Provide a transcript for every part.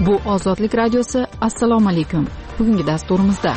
Bu Ozodlik radiosi. Assalomu alaykum. Bugungi dasturimizda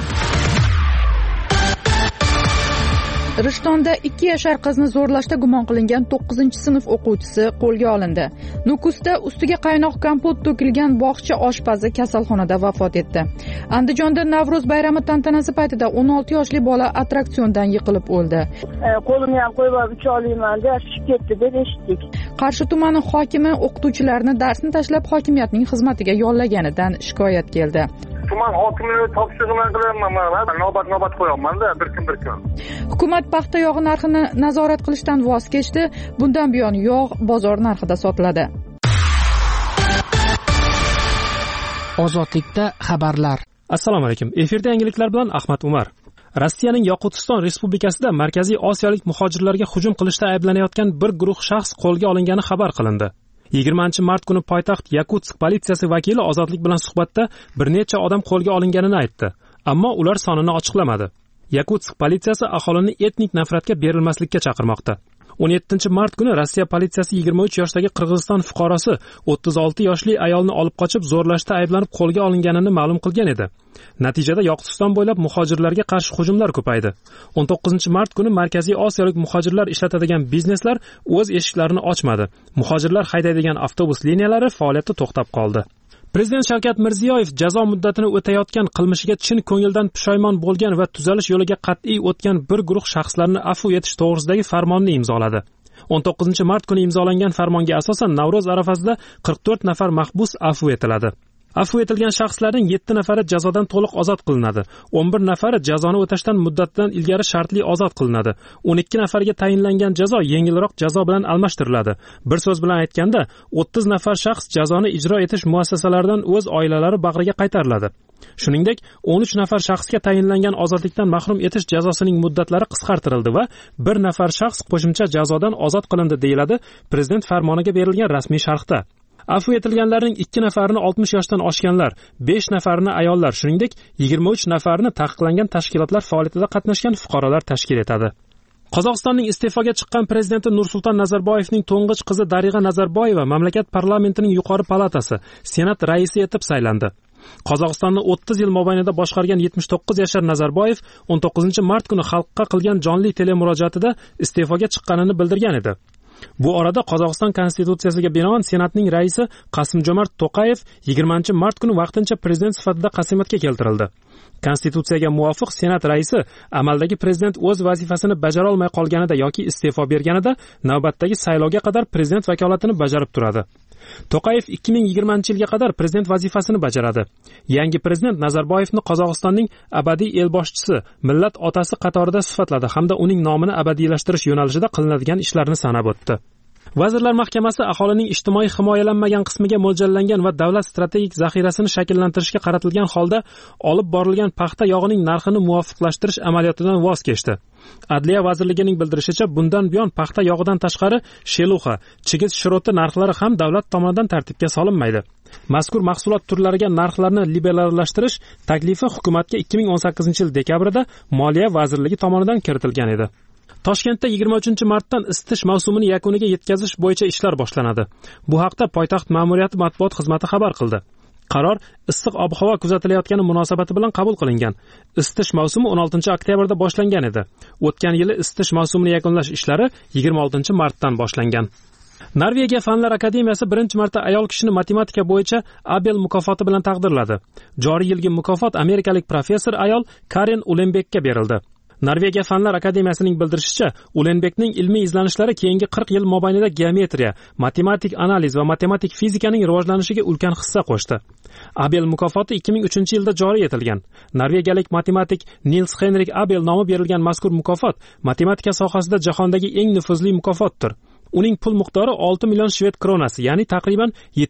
Rishtonda 2 yashar qizni zo'rlashda gumon qilingan 9-sinf o'quvchisi qo'lga olindi. Nukusda ustiga qaynoq kompot to'kilgan bog'cha oshpazi kasalxonada vafot etdi. Andijonda Navro'z bayrami tantanasi paytida 16 yoshli bola attraksiondan yiqilib o'ldi. Qo'limni ham qo'yib olib ucha olmayman deb tushib ketdi deb eshitdik. Qarshi tumani hokimi o'qituvchilarni darsni tashlab hokimiyatning xizmatiga yollaganidan shikoyat keldi. Tuman hokimligi topshirig'idan qilyapman, men navbat qo'yapman-da, bir kun. Hukumat paxta yog'i narxini nazorat qilishdan voz kechdi. Bundan buyon yog' bozor narxida sotiladi. Ozodlikda xabarlar. Assalomu alaykum. Efirda yangiliklar bilan Ahmad Umar. Rossiyaning Yoqutiston Respublikasida Markaziy Osiyolik muhojirlarga hujum qilishda ayblanayotgan bir guruh shaxs qo'lga olingani xabar qilindi. 20-mart kuni poytaxt Yakutsk politsiyasi vakili Ozodlik bilan suhbatda bir necha odam qo'lga olinganini aytdi, ammo ular sonini ochiqlamadi. Yakutsk politsiyasi aholini etnik nafratga berilmaslikka chaqirmoqda. 17-mart kuni Rossiya politsiyasi 23 yoshdagi Qirg'iziston fuqarosi 36 yoshli ayolni olib qochib zo'rlashda ayblanib qo'lga olinganini ma'lum qilgan edi. Natijada Yoqutiston bo'ylab muhojirlarga qarshi hujumlar ko'paydi. 19-mart kuni Markaziy Osiyolik muhojirlar ishlatadigan bizneslar o'z eshiklarini ochmadi. Muhojirlar haydaydigan avtobus liniyalari faoliyati to'xtab qoldi. Prezident Shavkat Mirziyoyev jazo muddatini o'tayotgan qilmishiga chin ko'ngildan pushaymon bo'lgan va tuzalish yo'liga qat'iy o'tgan bir guruh shaxslarni afv etish to'g'risidagi farmonni imzoladi. 19-mart kuni imzolangan farmonga asosan Navro'z arafasida 44 nafar mahbus afv etiladi. Afv etilgan shaxslarning 7 nafari jazodan to'liq ozod qilinadi. 11 nafari jazoni o'tashdan muddatidan ilgari shartli ozod qilinadi. 12 nafariga tayinlangan jazo yengilroq jazo bilan almashtiriladi. Bir so'z bilan aytganda, 30 nafar shaxs jazoni ijro etish muassasalaridan o'z oilalari bag'riga qaytariladi. Shuningdek, 13 nafar shaxsga tayinlangan ozodlikdan mahrum etish jazosining muddatlari qisqartirildi va bir nafar shaxs qo'shimcha jazodan ozod qilindi, deyiladi prezident farmoniga berilgan rasmiy sharhda. Afv etilganlarning 2 nafarini 60 yoshdan oshganlar, 5 nafarini ayollar, shuningdek 23 nafarini taqiqlangan tashkilotlar faoliyatida qatnashgan fuqarolar tashkil etadi. Qozog'istonning iste'foga chiqqan prezidenti Nursulton Nazarboyevning to'ng'ich qizi Dariga Nazarboyeva mamlakat parlamentining yuqori palatasi, senat raisi etib saylandi. Qozog'istonni 30 yil mobaynida boshqargan 79 yashar Nazarboyev 19-mart kuni xalqqa qilgan jonli telemurojaatida iste'foga chiqqanini bildirgan edi. Bu orada Qozog'iston konstitutsiyasiga binoan senatning raisi Qasimjomart To'qayev 20-mart kuni vaqtincha prezident sifatida qasamyatga keltirildi. Konstitutsiyaga muvofiq senat raisi amaldagi prezident o'z vazifasini bajara olmay qolganida yoki iste'fo berganida navbatdagi saylovga qadar prezident vakolatini bajarib turadi. To'qayev 2020-yilga qadar prezident vazifasini bajaradi. Yangi prezident Nazarboyevni Qozog'istonning abadiy elboshchisi, millat otasi qatorida sifatladi hamda uning nomini abadiylashtirish yo'nalishida qilinadigan ishlarni sanab o'tdi. Vazirlar Mahkamasi aholining ijtimoiy himoyalanmagan qismiga mo'ljallangan va davlat strategik zaxirasini shakllantirishga qaratilgan holda olib borilgan paxta yog'ining narxini muvofiqlashtirish amaliyotidan voz kechdi. Adliya vazirligining bildirishicha, bundan buyon paxta yog'idan tashqari sheluxa, chigit shiroti narxlari ham davlat tomonidan tartibga solinmaydi. Mazkur mahsulot turlariga narxlarni liberallashtirish taklifi hukumatga 2018-yil dekabrida Moliya vazirligi tomonidan kiritilgan edi. Toshkentda 23-martdan isitish mavsumini yakuniga yetkazish bo'yicha ishlar boshlanadi. Bu haqda poytaxt ma'muriyati matbuot xizmati xabar qildi. Qaror issiq ob-havo kuzatilayotgani munosabati bilan qabul qilingan. Isitish mavsumi 16-oktyabrda boshlangan edi. O'tgan yili isitish mavsumini yakunlash ishlari 26-martdan boshlangan. Norvegiya Fanlar akademiyasi birinchi marta ayol kishini matematika bo'yicha Abel mukofoti bilan taqdirladi. Joriy yilgi mukofot amerikalik professor ayol Karen Ulenbekka berildi. Norvegiya Fanlar akademiyasining bildirishicha, Ulenbekning ilmiy izlanishlari keyingi 40 yil mobaynida geometriya, matematik analiz va matematik fizikaning rivojlanishiga ulkan hissa qo'shdi. Abel mukofoti 2003-yilda joriy etilgan. Norvegiyalik matematik Nils Henrik Abel nomi berilgan mazkur mukofot matematika sohasida jahondagi eng nufuzli mukofotdir. Uning pul miqdori 6 million shved kronasi, ya'ni taqriban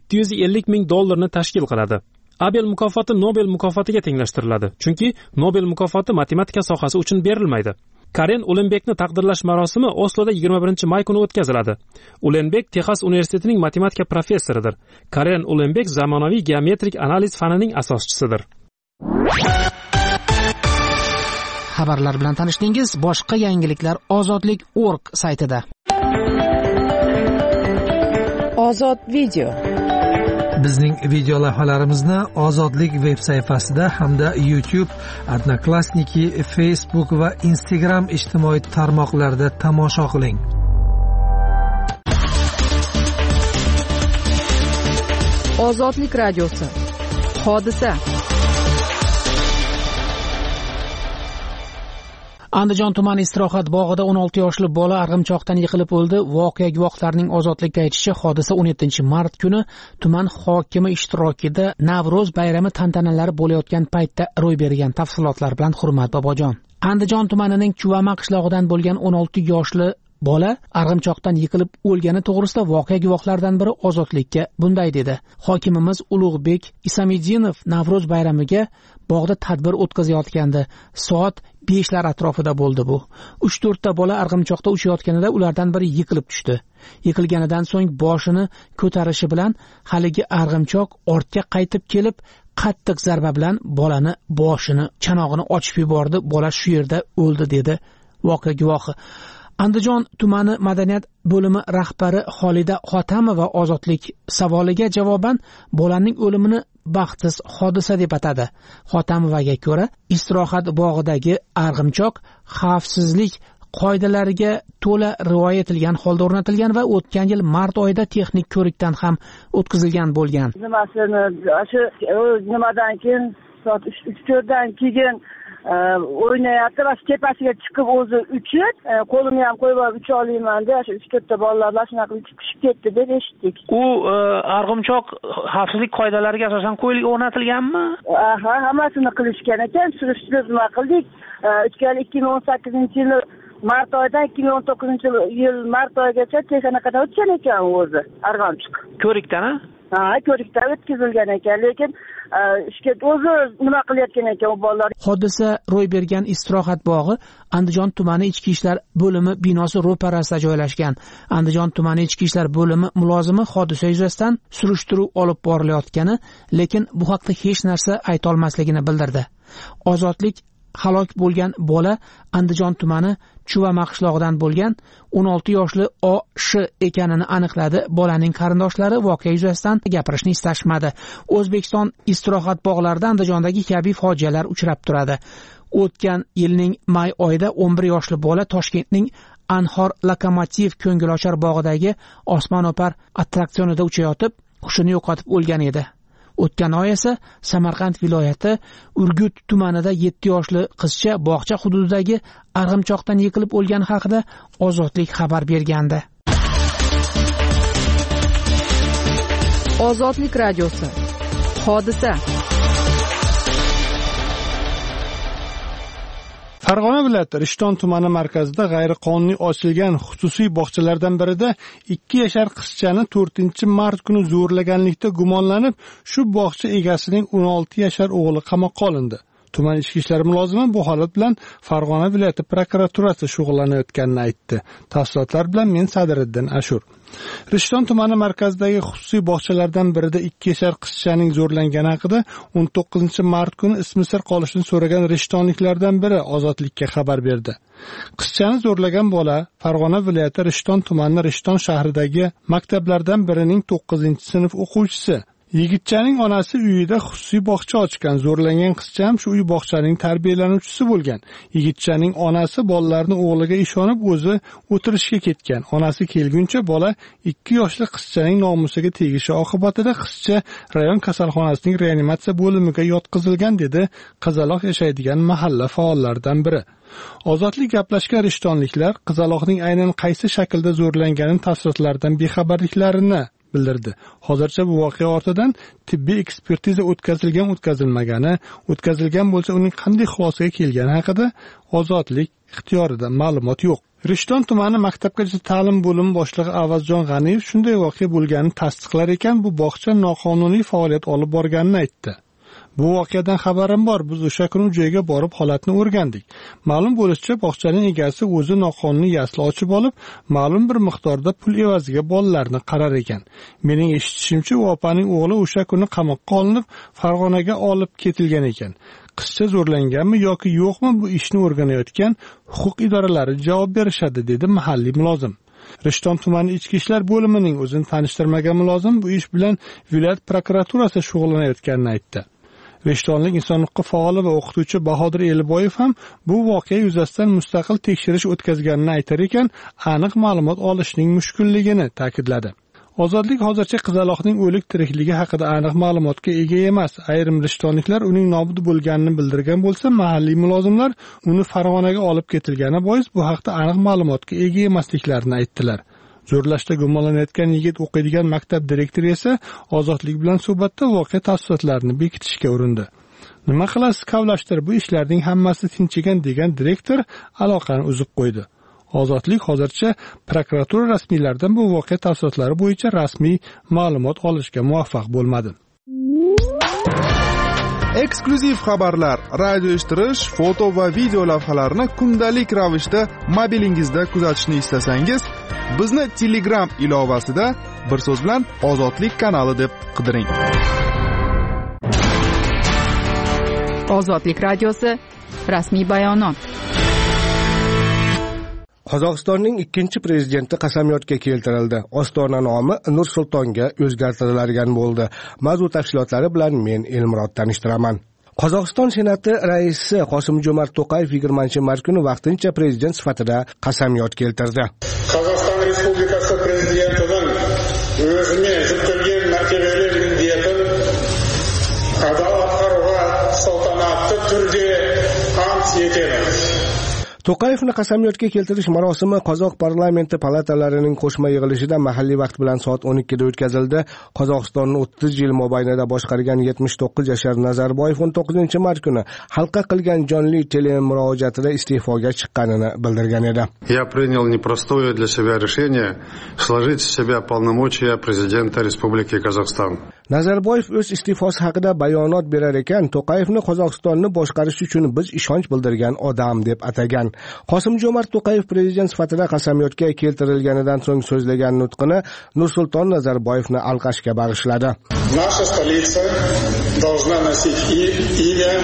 750 ming dollarni tashkil qiladi. Abel mukofoti Nobel mukofotiga tenglashtiriladi, chunki Nobel mukofoti matematika sohasi uchun berilmaydi. Karen Ulenbekni taqdirlash marosimi Osloda 21-may kuni o'tkaziladi. Ulenbek Texas universitetining matematika professoridir. Karen Ulenbek zamonaviy geometrik analiz fanining asoschisidir. Xabarlar bilan tanishdingiz. Boshqa yangiliklar ozodlik.org saytida. Ozod video. Bizning video lavhalarimizni Ozodlik veb sayfasida hamda YouTube, Odnoklassniki, Facebook va Instagram ijtimoiy tarmoqlarida tomosha qiling. Ozodlik radiosi. Hodisa. Andijon tumani istirohat bog'ida 16 yoshli bola arg'imchoqdan yiqilib o'ldi. Voqea guvohlarining Ozodlikka aytishicha, hodisa 17-mart kuni tuman hokimi ishtirokida Navro'z bayrami tantanalari bo'layotgan paytda ro'y bergan. Tafsilotlar bilan Hurmat Bobojon. Andijon tumanining Chuvama qishlog'idan bo'lgan 16 yoshli bola arg'imchoqdan yiqilib o'lgani to'g'risida voqea guvohlaridan biri Ozodlikka bunday dedi. Hokimimiz Ulug'bek Isamidinov Navro'z bayramiga bog'da tadbir o'tkazayotgandi. Soat 5lar atrofida bo'ldi bu. 3-4 ta bola arg'imchoqda uchayotganida ulardan biri yiqilib tushdi. Yiqilganidan so'ng boshini ko'tarishi bilan haligi arg'imchoq ortga qaytib kelib, qattiq zarba bilan bolani boshini, chanog'ini ochib yubordi. Bola shu yerda o'ldi dedi voqea guvohi. Andijon tumani madaniyat bo'limi rahbari Xolida Xotamova Ozodlik savoliga javoban bolaning o'limini baxtsiz hodisa deb atadi. Xotamovaga ko'ra, istirohat bog'idagi arg'imchoq xavfsizlik qoidalariga to'la rioya etilgan holda o'rnatilgan va o'tgan yil mart oyida texnik ko'rikdan ham o'tkazilgan bo'lgan. Nimadan keyin soat 3-4dan keyin o'ynayapti va tepasiga chiqib o'zi uchib, qo'limni ham qo'yib olib ucha olmayman deb, shu 3-4 ta bolalar shunaqa chiqib ketdi deb eshitdik. U arg'imchoq xavfsizlik qoidalariga asosan qo'yilib o'rnatilganmi? Ha, hammasini qilishgan ekan, surishtirib nima qildik. 2018-yil mart oyidan 2019-yil mart oyigacha texnikadan o'tgan ekan o'zi arg'imchoq. Ko'rikdan, ha, ko'rikdan o'tkazilgan ekan, lekin ishga o'zi nima qilayotgan ekan u bolalar. Hodisa ro'y bergan istirohat bog'i Andijon tumani ichki ishlar bo'limi binosi ro'parasida joylashgan. Andijon tumani ichki ishlar bo'limi mulozimi hodisa yuzasidan surishtiruv olib borilayotgani, lekin bu haqda hech narsa ayta olmasligini bildirdi. Ozodlik halok bo'lgan bola Andijon tumani Chuvama qishlog'idan bo'lgan 16 yoshli O.Sh ekanini aniqladi. Bolaning qarindoshlari voqea yuzasidan gapirishni istashmadi. O'zbekiston istirohat bog'larida Andijondagi kabi fojialar uchrab turadi. O'tgan yilning may oyida 11 yoshli bola Toshkentning Anhor Lokomotiv ko'ngilochar bog'idagi osmono'par attraksionida uchayotib, hushini yo'qotib o'lgan edi. O'tgan oy esa Samarqand viloyati Urgut tumanida 7 yoshli qizcha bog'cha hududidagi arg'imchoqdan yiqilib o'lgani haqida Ozodlik xabar bergandi. Ozodlik radiosi. Hodisa. Farg'ona viloyati Rishton tumani markazida g'ayriqonuniy ochilgan xususiy bog'chalardan birida 2 yashar qizchani 4-mart kuni zo'rlaganlikda gumonlanib, shu bog'cha egasining 16 yashar o'g'li qamoqqa olindi. Tuman ichki ishlar mulozimi bu holat bilan Farg'ona viloyati prokuraturasi shug'ullanayotganini aytdi. Tafsilotlar bilan men Sadiriddin Ashur. Rishton tumani markazidagi xususiy bog'chalardan birida 2 yashar qizchaning zo'rlangani haqida 19-mart kuni ismi sir qolishini so'ragan rishtonliklardan biri Ozodlikka xabar berdi. Qizchani zo'rlagan bola Farg'ona viloyati Rishton tumani Rishton shahridagi maktablardan birining 9-sinf o'quvchisi. Yigitchaning onasi uyida xususiy bog'cha ochgan. Zo'rlangan qizcha ham shu uy bog'chaning tarbiyalanuvchisi bo'lgan. Yigitchaning onasi bolalarni o'g'liga ishonib o'zi o'tirishga ketgan. Onasi kelguncha bola 2 yoshli qizchaning nomusiga tegishi oqibatida qizcha rayon kasalxonasining reanimatsiya bo'limiga yotqizilgan dedi qizaloq yashaydigan mahalla faollaridan biri. Ozodlik gaplashgan rishtonliklar qizaloqning aynan qaysi shaklda zo'rlanganini tafsilotlaridan bexabarliklarini bildirdi. Hozircha bu voqea ortidan tibbiy ekspertiza o'tkazilmagani, o'tkazilgan bo'lsa uning qanday xulosaga kelgani haqida Ozodlik ixtiyorida ma'lumot yo'q. Rishton tumani maktabgacha ta'lim bo'limi boshlig'i Avazjon G'aniyev shunday voqea bo'lganini tasdiqlar ekan, bu bog'cha noqonuniy faoliyat olib borganini aytdi. Bu voqeadan xabarim bor. Biz o'sha kuni joyga borib holatni o'rgandik. Ma'lum bo'lishicha, bog'chaning egasi o'zi noqonuniy yasli ochib olib, ma'lum bir miqdorda pul evaziga bolalarni qarar ekan. Mening eshitishimcha, u opaning o'g'li o'sha kuni qamoqqa olinib, Farg'onaga olib ketilgan ekan. Qizcha zo'rlanganmi yoki yo'qmi, bu ishni o'rganayotgan huquq idoralari javob berishadi, dedi mahalliy mulozim. Rishton tumani ichki ishlar bo'limining o'zini tanishtirmagan mulozim bu ish bilan viloyat prokuraturasi shug'ullanayotganini aytdi. Rishtonlik inson huquqi faoli va o'qituvchi Bahodir Eliboyev ham bu voqea yuzasidan mustaqil tekshirish o'tkazganini aytar ekan, aniq ma'lumot olishning mushkulligini ta'kidladi. Ozodlik hozircha qizaloqning o'lik tirikligi haqida aniq ma'lumotga ega emas. Ayrim rishtonliklar uning nobud bo'lganini bildirgan bo'lsa, mahalliy mulozimlar uni Farg'onaga olib ketilgani bois bu haqda aniq ma'lumotga ega emasliklarini aytdilar. Zo'rlashda gumonlanayotgan yigit o'qiydigan maktab direktori esa Ozodlik bilan suhbatda voqea tafsilotlarini bekitishga urindi. Nima qilasiz kavlashtir, bu ishlarning hammasi tinchigan degan direktor aloqani uzib qo'ydi. Ozodlik hozircha prokuratura rasmiylaridan bu voqea tafsilotlari bo'yicha rasmiy ma'lumot olishga muvaffaq bo'lmadi. Eksklyuziv xabarlar, radio eshittirish, foto va video lavhalarni kundalik ravishda mobilingizda kuzatishni istasangiz, bizni Telegram ilovasida bir so'z bilan Ozodlik kanali deb qidiring. Ozodlik radiosi rasmiy bayonot. Qozog'istonning ikkinchi prezidenti qasamyodga keltirildi. Ostona nomi Nur-Sultonga o'zgartirilgan bo'ldi. Mavzu tafsilotlari bilan men Elmurod tanishtiraman. Qozog'iston Senati raisi Qosim-Jo'mart To'qayev 20-mart kuni vaqtincha prezident sifatida qasamyod keltirdi. Qozog'iston Respublikasi prezidentining o'zine yuklagan martabali minnatini ado etishga saltanatli turda ant etaman. To'qayevni qasamyodga keltirish marosimi Qozoq parlamenti palatalarining qo'shma yig'ilishida mahalliy vaqt bilan soat 12 da o'tkazildi. Qozog'istonni 30 yil mobaynida boshqargan 79 yashar Nazarboyev 19-mart kuni xalqqa qilgan jonli telemurojaatida iste'foga chiqqanini bildirgan edi. Я принял непростое для себя решение сложить в себя полномочия президента Республики Казахстан. Nazarboyev o'z iste'fosi haqida bayonot berar ekan, To'qayevni Qozog'istonni boshqarish uchun biz ishonch bildirgan odam deb atagan. Qosim-Jo'mart To'qayev prezident sifatida qasamyodga keltirilganidan so'ng so'zlagan nutqini Nur-Sulton Nazarboyevni alqashga bag'ishladi. Наша столица должна носить имя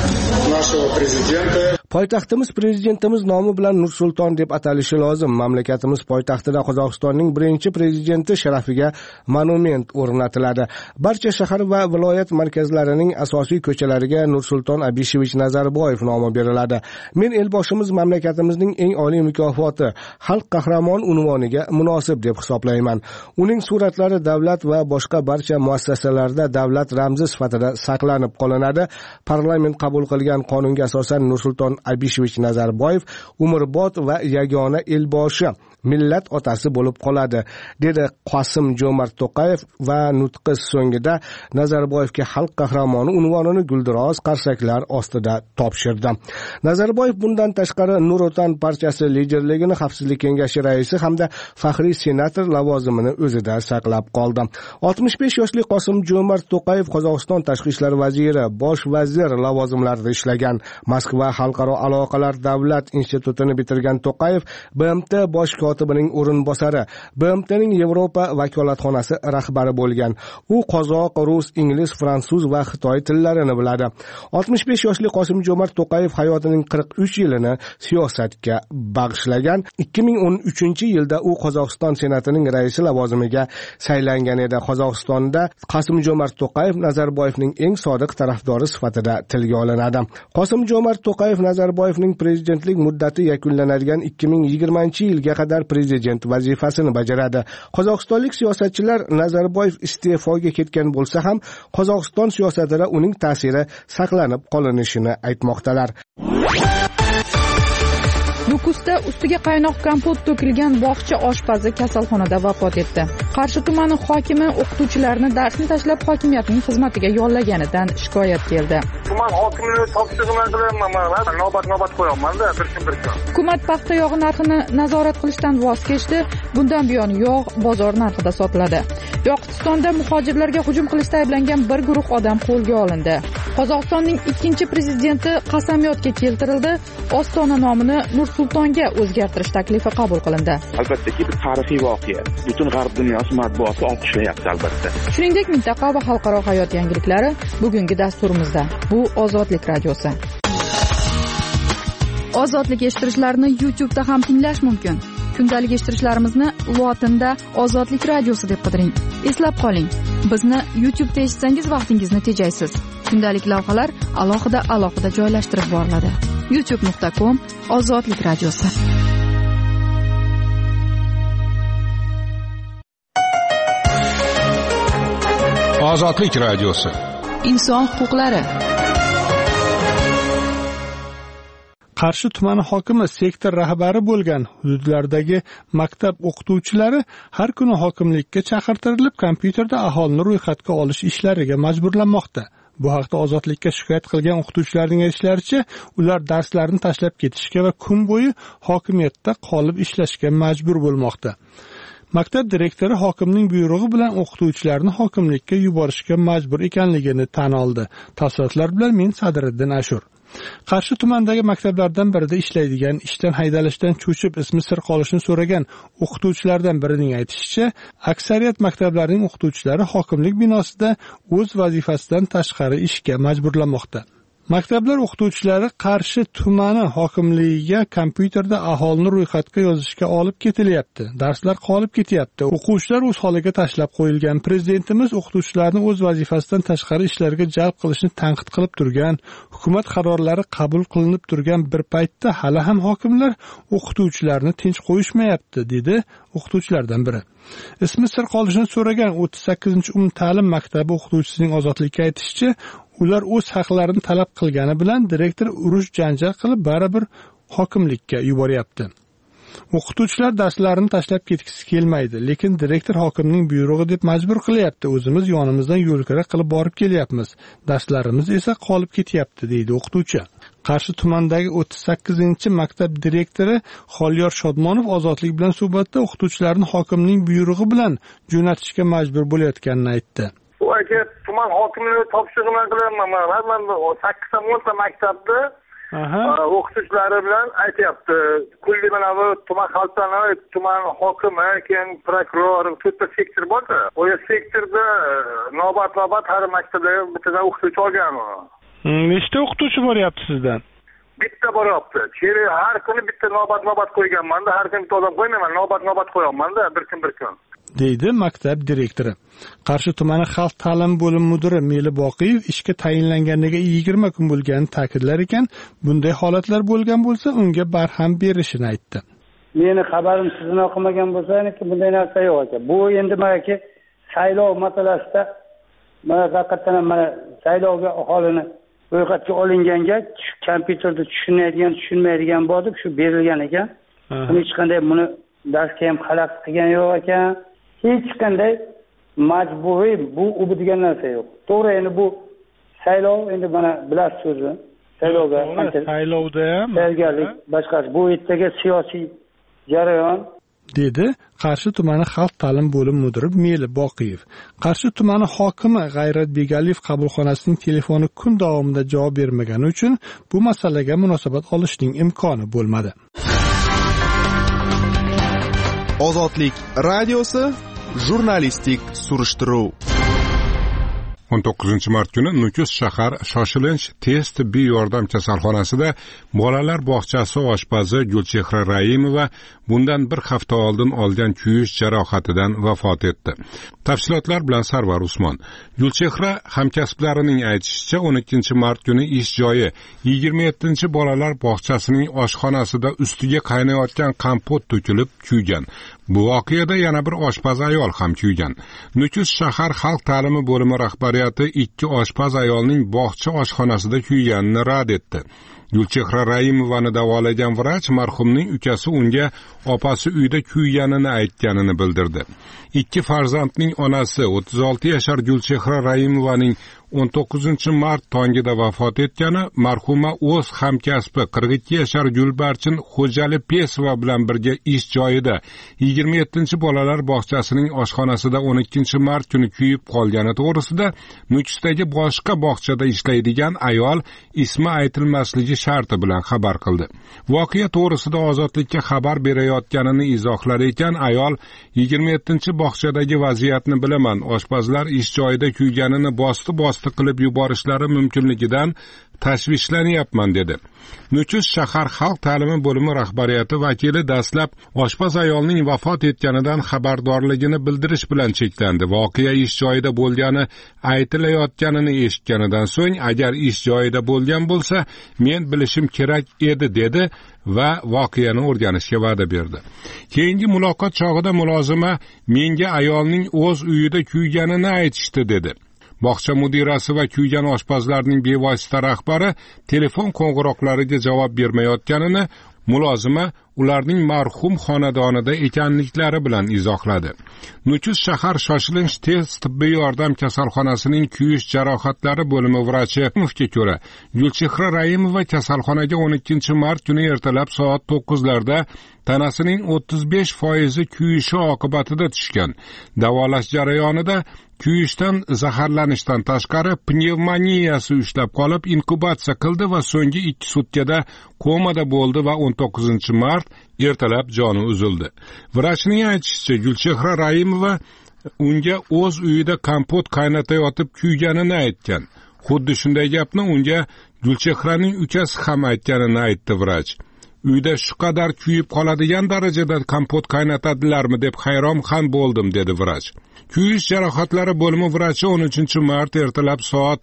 нашего президента. Poytaxtimiz prezidentimiz nomi bilan Nur-Sulton deb atalishi lozim. Mamlakatimiz poytaxtida Qozog'istonning birinchi prezidenti sharafiga monument o'rnatiladi. Barcha shahar va viloyat markazlarining asosiy ko'chalariga Nur-Sulton Abishevich Nazarboyev nomi beriladi. Men elboshimiz mamlakatimizning eng oliy mukofoti Xalq qahramon unvoniga munosib deb hisoblayman. Uning suratlari davlat va boshqa barcha muassasalarda davlat ramzi sifatida saqlanib qolinadi. Parlament qabul qilgan qonunga asosan Nur-Sulton Abishevich Nazarboyev umrbod va yagona elboshi, millat otasi bo'lib qoladi, dedi Qosim-Jo'mart To'qayev va nutqi so'ngida Nazarboyevga xalq qahramoni unvonini guldiroz qarsaklar ostida topshirdi. Nazarboyev bundan tashqari Nur Otan partiyasi liderligini Xavfsizlik kengashi raisi hamda faxriy senator lavozimini o'zida saqlab qoldi. 65 yoshli Qosim-Jo'mart To'qayev Qozog'iston tashqi ishlar vaziri, bosh vazir lavozimlarida ishlagan. Moskva xalqaro aloqalar davlat institutini bitirgan To'qayev BMT bosh kotibining o'rinbosari, BMTning Yevropa vakolatxonasi rahbari bo'lgan. U qozoq, rus, ingliz, fransuz va xitoy tillarini biladi. 65 yoshli Qosim-Jo'mart To'qayev hayotining 43 yilini siyosatga bag'ishlagan. 2013-yilda u Qozog'iston senatining raisi lavozimiga saylangan edi. Qozog'istonda Qosim-Jo'mart To'qayev Nazarboyevning eng sodiq tarafdori sifatida tilga olinadi. Qosim-Jo'mart To'qayev Nazarboyevning prezidentlik muddati yakunlanadigan 2020-yilga qadar prezident vazifasini bajaradi. Qozog'istonlik siyosatchilar Nazarboyev iste'foga ketgan bo'lsa ham Qozog'iston siyosatida uning ta'siri saqlanib qolinishini aytmoqdalar. Nukusda ustiga qaynoq kompot to'kilgan bog'cha oshpazi kasalxonada vafot etdi. Qarshi tumani hokimi o'qituvchilarni darsni tashlab hokimiyatning xizmatiga yollaganidan shikoyat keldi. Tuman hokimining topshirig'idan qilyapman men. Navbat qo'yapman-da, bir kun. Hukumat paxta yog'i narxini nazorat qilishdan voz kechdi. Bundan buyon yog' bozor narxida sotiladi. Yoqutistonda muhojirlarga hujum qilishda ayblangan bir guruh odam qo'lga olindi. Qozog'istonning ikkinchi prezidenti qasamyodga keltirildi. Ostona nomini Nur-Sultonga o'zgartirish taklifi qabul qilindi. Albattaki bir tarixiy voqea. Butun g'arb dunyosi matbuoti olqishlayapti albatta. Shuningdek, mintaqa va xalqaro hayot yangiliklari bugungi dasturimizda. Bu Ozodlik radiosi. Ozodlik eshittirishlarni YouTube'da ham tinglash mumkin. kundalik eshittirishlarimizni lotinda Ozodlik radiosi deb qidiring. Eslab qoling, bizni YouTube'da eshitsangiz vaqtingizni tejaysiz. Kundalik lavhalar alohida joylashtirib boriladi. youtube.com/Ozodlik radiosi. Ozodlik radiosi. Inson huquqlari. Qarshi tumani hokimi sektor rahbari bo'lgan hududlardagi maktab o'qituvchilari har kuni hokimlikka chaqirtirilib, kompyuterda aholini ro'yxatga olish ishlariga majburlanmoqda. Bu haqda Ozodlikka shikoyat qilgan o'qituvchilarning aytishlaricha, ular darslarni tashlab ketishga va kun bo'yi hokimiyatda qolib ishlashga majbur bo'lmoqda. Maktab direktori hokimning buyrug'i bilan o'qituvchilarni hokimlikka yuborishga majbur ekanligini tan oldi. Tafsilotlar bilan men Sadriddin Ashur. Qarshi tumanidagi maktablardan birida ishlaydigan, ishdan haydalishdan cho'chib ismi sir qolishini so'ragan o'qituvchilardan birining aytishicha, aksariyat maktablarning o'qituvchilari hokimlik binosida o'z vazifasidan tashqari ishga majburlanmoqda. Maktablar o'qituvchilari Qarshi tumani hokimligiga kompyuterda aholini ro'yxatga yozishga olib ketilyapti. Darslar qolib ketyapti. O'quvchilar o'z holiga tashlab qo'yilgan. Prezidentimiz o'qituvchilarni o'z vazifasidan tashqari ishlarga jalb qilishni tanqid qilib turgan, hukumat qarorlari qabul qilinib turgan bir paytda hali ham hokimlar o'qituvchilarni tinch qo'yishmayapti, dedi o'qituvchilardan biri. Ismi sir qolishini so'ragan 38-ta'lim maktabi o'qituvchisining Ozodlikka aytishicha, ular o'z haqlarini talab qilgani bilan direktor urush janjal qilib baribir hokimlikka yuboryapti. O'qituvchilar darslarini tashlab ketgisi kelmaydi, lekin direktor hokimning buyrug'i deb majbur qilyapti. O'zimiz yonimizdan yo'lkira qilib borib kelyapmiz. Darslarimiz esa qolib ketyapti, deydi o'qituvchi. Qarshi tumanidagi 38-maktab direktori Xoliyor Shodmonov Ozodlik bilan suhbatda o'qituvchilarni hokimning buyrug'i bilan jo'natishga majbur bo'layotganini aytdi. Aka, tuman hokimligi topshirig'idan qilyapman. Men 8-10 maktabda o'qituvchilari bilan aytyapti. Kulli mana bu tuman xalqlari, tuman hokimi, keyin prokuror, to'rtta sektor bor-da. O'sha sektorda navbat har maktablarga bittadan o'qituvchi olgan. Nechta o'qituvchi boryapti sizdan? Bitta boryapti. Cheri har kuni bitta navbat qo'yganman-da, har kuni bitta odam qo'ymayman, navbat qo'yaman-da, bir kun. deydi maktab direktori. Qarshi tumani xalq ta'lim bo'limi mudiri Meli Boqiyev ishga tayinlanganiga 20 kun bo'lganini ta'kidlar ekan, bunday holatlar bo'lgan bo'lsa, unga barham berishini aytdi. Meni xabarim sizdan o'qimagan bo'lsa, bunday narsa yo'q ekan. Bu endi menga saylov masalasida mana faqatdan mana saylovga aholini ro'yxatga olinganga kompyuterda tushunmaydigan bo'lib shu berilgan ekan. Hech qanday buni darsga ham xalaqit qilgan yo'q ekan. Hech qanday majburiy bu degan narsa yo'q. To'g'ri, endi bu saylov, endi mana bilasiz o'zi. Saylovda ham tayyorgarlik boshqasi. Bu ertaga siyosiy jarayon, dedi Qarshi tumani xalq ta'lim bo'limi mudiri Meli Boqiyev. Qarshi tumani hokimi G'ayrat Begaliyev qabulxonasining telefoni kun davomida javob bermagani uchun bu masalaga munosabat olishning imkoni bo'lmadi. Ozodlik radiosi jurnalistik surishtiruv. 19-mart kuni Nukus shahar shoshilinch tez tibbiy yordam kasalxonasida bolalar bog'chasi oshpazi Gulchehra Raimova bundan bir hafta oldin olgan kuyish jarohatidan vafot etdi. Tafsilotlar bilan Sarvar Usmon. Gulchehra hamkasblarining aytishicha 12-mart kuni ish joyi 27-bolalar bog'chasining oshxonasida ustiga qaynayotgan kompot to'kilib kuygan. Bu voqeada yana bir oshpaz ayol ham kuygan. Nukus shahar xalq ta'limi bo'limi rahbariyati 2 oshpaz ayolning bog'cha oshxonasida kuyganini rad etdi. Gulchehra Raimovani davolagan vrach marhumning ukasi unga opasi uyda kuyganini aytganini bildirdi. 2 farzandning onasi 36 yashar Gulchehra Raimovaning 19-mart tongida vafot etgani, marhuma o'z hamkasbi 42 yashar Gulbarchin Xo'jali Pesova bilan birga ish joyida 27-bolalar bog'chasining oshxonasida 12-mart kuni kuyib qolgani to'g'risida Nukusdagi boshqa bog'chada ishlaydigan ayol ismi aytilmasligi sharti bilan xabar qildi. Voqea to'g'risida Ozodlikka xabar berayotganini izohlar ekan, ayol 27-bog'chadagi vaziyatni bilaman, oshpazlar ish joyida kuyganini bosdi suiqasd qilib yuborishlari mumkinligidan tashvishlanyapman dedi. Nukus shahar xalq ta'limi bo'limi rahbariyati vakili dastlab oshpaz ayolning vafot etganidan xabardorligini bildirish bilan cheklandi. Voqea ish joyida bo'lgani aytilayotganini eshitganidan so'ng, agar ish joyida bo'lgan bo'lsa, men bilishim kerak edi dedi va voqeani o'rganishga va'da berdi. Keyingi muloqot chog'ida mulozima menga ayolning o'z uyida kuyganini aytishdi dedi. Bog'cha mudirasi va kuygan oshpazlarning bevosita rahbari telefon qo'ng'iroqlariga javob bermayotganini mulozima ularning marhum xonadonida ekanliklari bilan izohladi. Nukus shahar shoshilinch tez tibbiy yordam kasalxonasining kuyish jarohatlari bo'limi vrachi Mufga ko'ra, Gulchehra Raimova kasalxonaga 12-mart kuni ertalab soat 9larda tanasining 35% kuyishi oqibatida tushgan. Davolash jarayonida kuyishdan zaharlanishdan tashqari pnevmoniyasi ushlab qolib inkubatsiya qildi va so'nggi 2 sutkada komada bo'ldi va 19-mart ertalab joni uzildi. Vrachning aytishicha, Gulchehra Raimova unga o'z uyida kompot qaynatayotib kuyganini aytgan. Xuddi shunday gapni unga Gulchehraning ukasi ham aytganini aytdi vrach. Uyda shu qadar kuyib qoladigan darajada kompot qaynatadilarmi deb hayron ham bo'ldim dedi vrach. Kuyish jarohatlari bo'limi vrachi 13-mart ertalab soat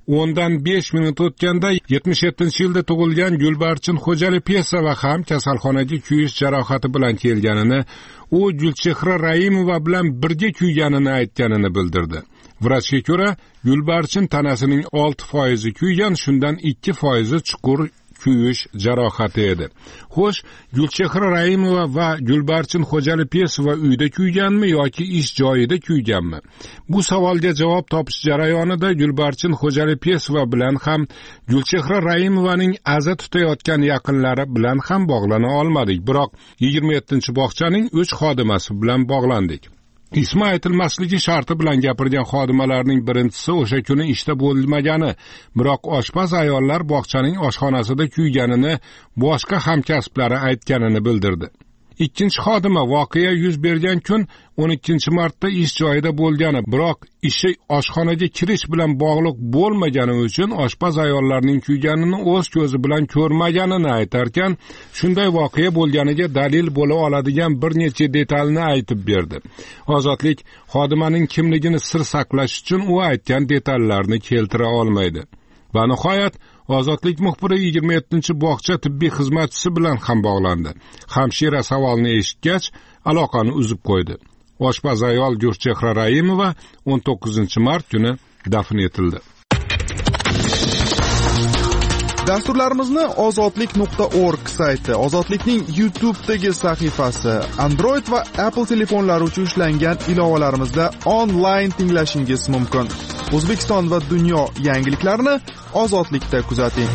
10:05 minut o'tganda 77-yilda tug'ilgan Gulbarchin Xo'jalipesova ham kasalxonaga kuyish jarohati bilan kelganini, u Gulchehra Raimova bilan birga kuyganini aytganini bildirdi. Vrachga ko'ra, Gulbarchin tanasining 6% kuygan, shundan 2% chuqur kuyish jarohati edi. Xo'sh, Gulchehra Raimova va Gulbarchin Xo'jalipesova uyda kuyganmi yoki ish joyida kuyganmi? Bu savolga javob topish jarayonida Gulbarchin Xo'jalipesova bilan ham Gulchehra Raimovaning aza tutayotgan yaqinlari bilan ham bog'lana olmadik, biroq 27-bog'chaning 3 xodimasi bilan bog'landik. Ismi aytilmasligi sharti bilan gapirgan xodimalarning birinchisi o'sha kuni ishda bo'lmagani, biroq oshpaz ayollar bog'chaning oshxonasida kuyganini boshqa hamkasblari aytganini bildirdi. Ikkinchi xodima voqea yuz bergan kun 12-martda ish joyida bo'lgani, biroq ishi oshxonaga kirish bilan bog'liq bo'lmagani uchun oshpaz ayollarning kuyganini o'z ko'zi bilan ko'rmaganini aytarkan, shunday voqea bo'lganiga dalil bo'la oladigan bir necha detalni aytib berdi. Ozodlik xodimaning kimligini sir saqlash uchun u aytgan detallarni keltira olmaydi. Va nihoyat Ozodlik muxbiri 27-bog'cha tibbiy xizmatchisi bilan ham bog'landi. Hamshira savolni eshitgach, aloqani uzib qo'ydi. Oshpaz ayol Gulchehra Raimova 19-mart kuni dafn etildi. Dasturlarimizni ozodlik.org sayti, Ozodlikning YouTube'dagi sahifasi, Android va Apple telefonlari uchun ishlangan ilovalarimizda onlayn tinglashingiz mumkin. O'zbekiston va dunyo yangiliklarini Ozodlikda kuzating.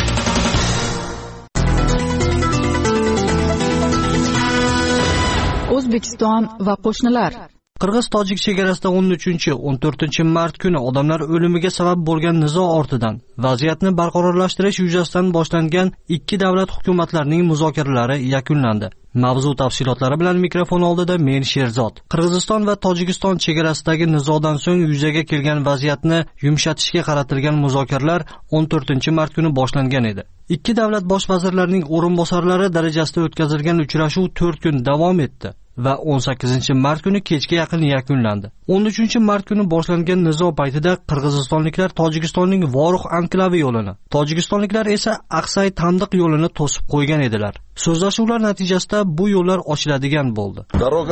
O'zbekiston va qo'shnilar. Qirg'iz-tojik chegarasida 13-14-mart kuni odamlar o'limiga sabab bo'lgan nizo ortidan vaziyatni barqarorlashtirish yuzasidan boshlangan ikki davlat hukumatlarining muzokaralari yakunlandi. Mavzu tafsilotlari bilan mikrofon oldida men Sherzod. Qirg'iziston va Tojikiston chegarasidagi nizodan so'ng yuzaga kelgan vaziyatni yumshatishga qaratilgan muzokaralar 14-mart kuni boshlangan edi. Ikki davlat bosh vazirlarining o'rinbosarlari darajasida o'tkazilgan uchrashuv 4 kun davom etdi va 18-mart kuni kechga yaqin yakunlandi. 13-mart kuni boshlangan nizo paytida qirg'izistonliklar Tojikistonning Voruh anklavi yo'lini, tojikistonliklar esa Aqsay Tandiq yo'lini to'sib qo'ygan edilar. So'zlashuvlar natijasida bu yo'llar ochiladigan bo'ldi.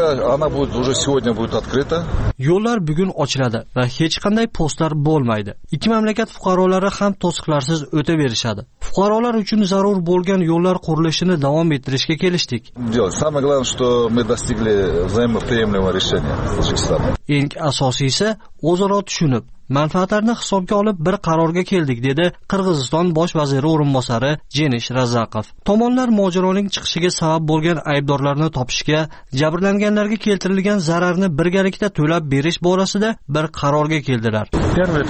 Yo'llar bugun ochiladi va hech qanday postlar bo'lmaydi. Ikki mamlakat fuqarolari ham to'siqlarsiz o'taverishadi. Fuqarolar uchun zarur bo'lgan yo'llar qurilishini davom ettirishga kelishdik. Eng asosiysi o'zaro tushunib, manfaatlarni hisobga olib bir qarorga keldik, dedi Qirg'iziston bosh vaziri o'rinbosari Jenish Razaqov. Tomonlar mojaroning chiqishiga sabab bo'lgan aybdorlarni topishga, jabrlanganlarga keltirilgan zararni birgalikda to'lab berish borasida bir qarorga keldilar.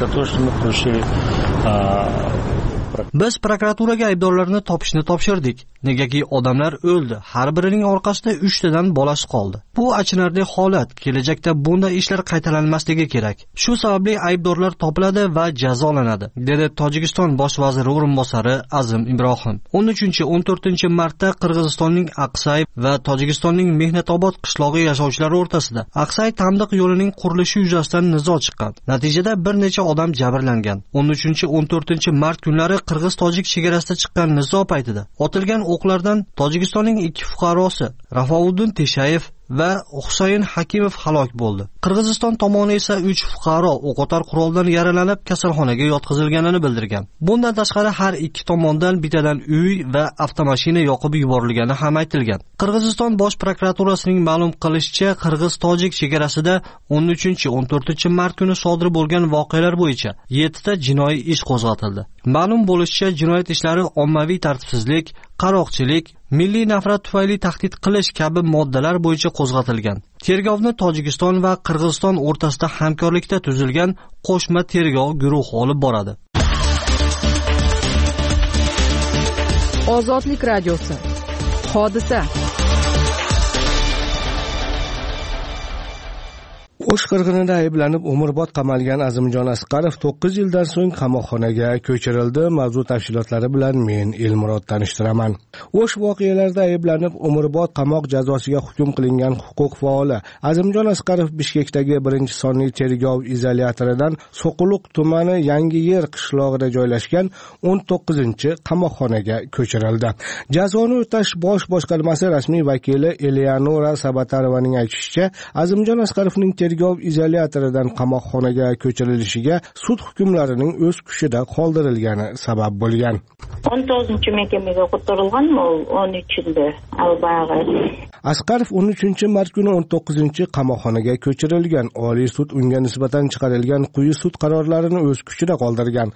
Biz prokuraturaga aybdorlarni topishni topshirdik. Negaki odamlar o'ldi, har birining orqasida 3 tadan bolasi qoldi. Bu achinarli holat, kelajakda bunday ishlar qaytalanmasligi kerak. Shu sababli aybdorlar topiladi va jazolanadi, dedi Tojikiston bosh vaziri o'rinbosari Azim Ibrohim. 13-14 martda Qirg'izistonning Aqsay va Tojikistonning Mehnatobod qishlog'i yashovchilari o'rtasida Aqsay Tamdiq yo'lining qurilishi yuzasidan nizo chiqqan. Natijada bir necha odam jabrlangan. 13-14 mart kunlari Qirg'iz-Tojik chegarasida chiqqan nizo paytida otilgan o'qlardan Tojikistonning 2 fuqarosi Rafauddin Teshayev va Husayn Hakimov halok bo'ldi. Qirg'iziston tomoni esa 3 fuqaro o'qotar quroldan yaralanib kasalxonaga yotqizilganini bildirgan. Bundan tashqari har ikki tomondan bittadan uy va avtomashina yoqib yuborilgani ham aytilgan. Qirg'iziston bosh prokuraturasining ma'lum qilishicha, Qirg'iz-Tojik chegarasida 13-14 mart kuni sodir bo'lgan voqealar bo'yicha 7 ta jinoiy ish qo'zg'atildi. Ma'lum bo'lishicha, jinoyat ishlari ommaviy tartibsizlik, qaroqchilik, milliy nafrat tufayli tahdid qilish kabi moddalar bo'yicha qo'zg'atilgan. Tergovni Tojikiston va Qirg'iziston o'rtasida hamkorlikda tuzilgan qo'shma tergov guruhi olib boradi. Ozodlik radiosi. Hodisa. O'sh qirg'inida ayblanib umrbod qamalgan Azimjon Asqarov 9 yildan so'ng qamoqxonaga ko'chirildi. Mavzu tafsilotlari bilan men Elmurod tanishtiraman. O'sh voqealarida ayblanib umrbod qamoq jazosiga hukm qilingan huquq faoli Azimjon Asqarov Bishkekdagi 1-sonli tergov izolyatoridan So'quluq tumani Yangi Yer qishlog'ida joylashgan 19-qamoqxonaga ko'chirildi. Jazoni o'tash bosh boshqarmasi rasmiy vakili Eleonora Sabatarovaning aytishicha, Azimjon Asqarovning tergov izolyatoridan qamoqxonaga ko'chirilishiga sud hukmlarining o'z kuchida qoldirilgani sabab bo'lgan. 19-mahkamaga ko'tarilganmi, 13-da albayg'i. Asqarov 13-mart kuni 19-qamoqxonaga ko'chirilgan. Oliy sud unga nisbatan chiqarilgan quyi sud qarorlarini o'z kuchida qoldirgan.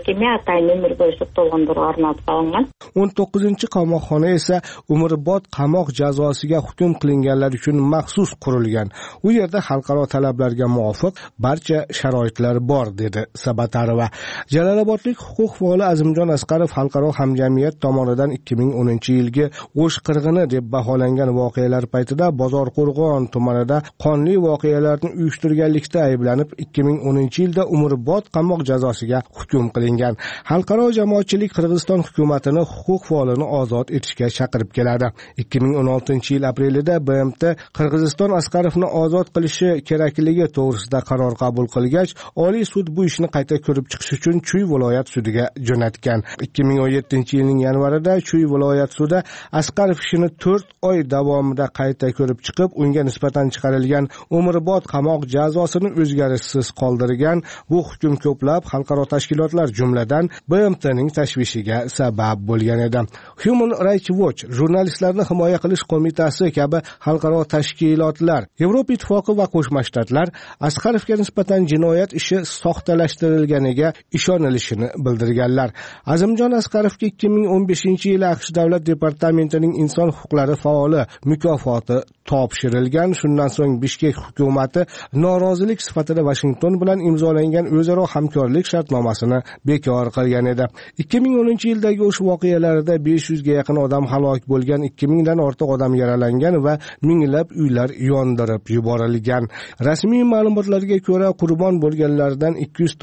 19-qamoqxona esa umrbod qamoq jazosiga hukm qilinganlar uchun maxsus qurilgan. U yerda xalqaro talablarga muvofiq barcha sharoitlar bor, dedi Sabatarova. Jalolobodlik huquq faoli Azimjon Asqarov xalqaro hamjamiyat tomonidan 2010-yilgi O'sh qirg'ini deb baholangan voqealar paytida Bozorqo'rg'on tumanida qonli voqealarni uyushtirganlikda ayblanib 2010-yilda umrbod qamoq jazosiga hukm qilingan. Xalqaro jamoatchilik Qirg'iziston hukumatini huquq faolini ozod etishga chaqirib keladi. 2016-yil aprelida BMT Qirg'iziston Asqarovni ozod qilishi kerakligi to'g'risida qaror qabul qilgach, Oliy sud bu ishni qayta ko'rib chiqish uchun Chuy viloyat sudiga jo'natgan. 2017-yilning yanvarida Chuy viloyat sudi Asqarov ishini 4 oy davomida qayta ko'rib chiqib, unga nisbatan chiqarilgan umrbod qamoq jazosini o'zgarishsiz qoldirgan. Bu hukm ko'plab xalqaro tashkilotlar, jumladan BMTning tashvishiga sabab bo'lgan edi. Human Rights Watch, Jurnalistlarni himoya qilish qo'mitasi kabi xalqaro tashkilotlar, Yevropa ittifoqi va Qo'shma Shtatlar Asqarovga nisbatan jinoyat ishi soxtalashtirilganiga ishonilishini bildirganlar. Azimjon Asqarovga 2015-yili AQSh Davlat departamentining inson huquqlari faoli mukofoti topshirilgan. Shundan so'ng Bishkek hukumati norozilik sifatida Washington bilan imzolangan o'zaro hamkorlik shartnomasini bekor qilgan edi. 2010-yildagi o'sh voqealarida 500 ga yaqin odam halok bo'lgan, 2000 dan ortiq odam yaralangan va minglab uylar yondirib yuborilgan. Rasmiy ma'lumotlarga ko'ra, qurbon bo'lganlardan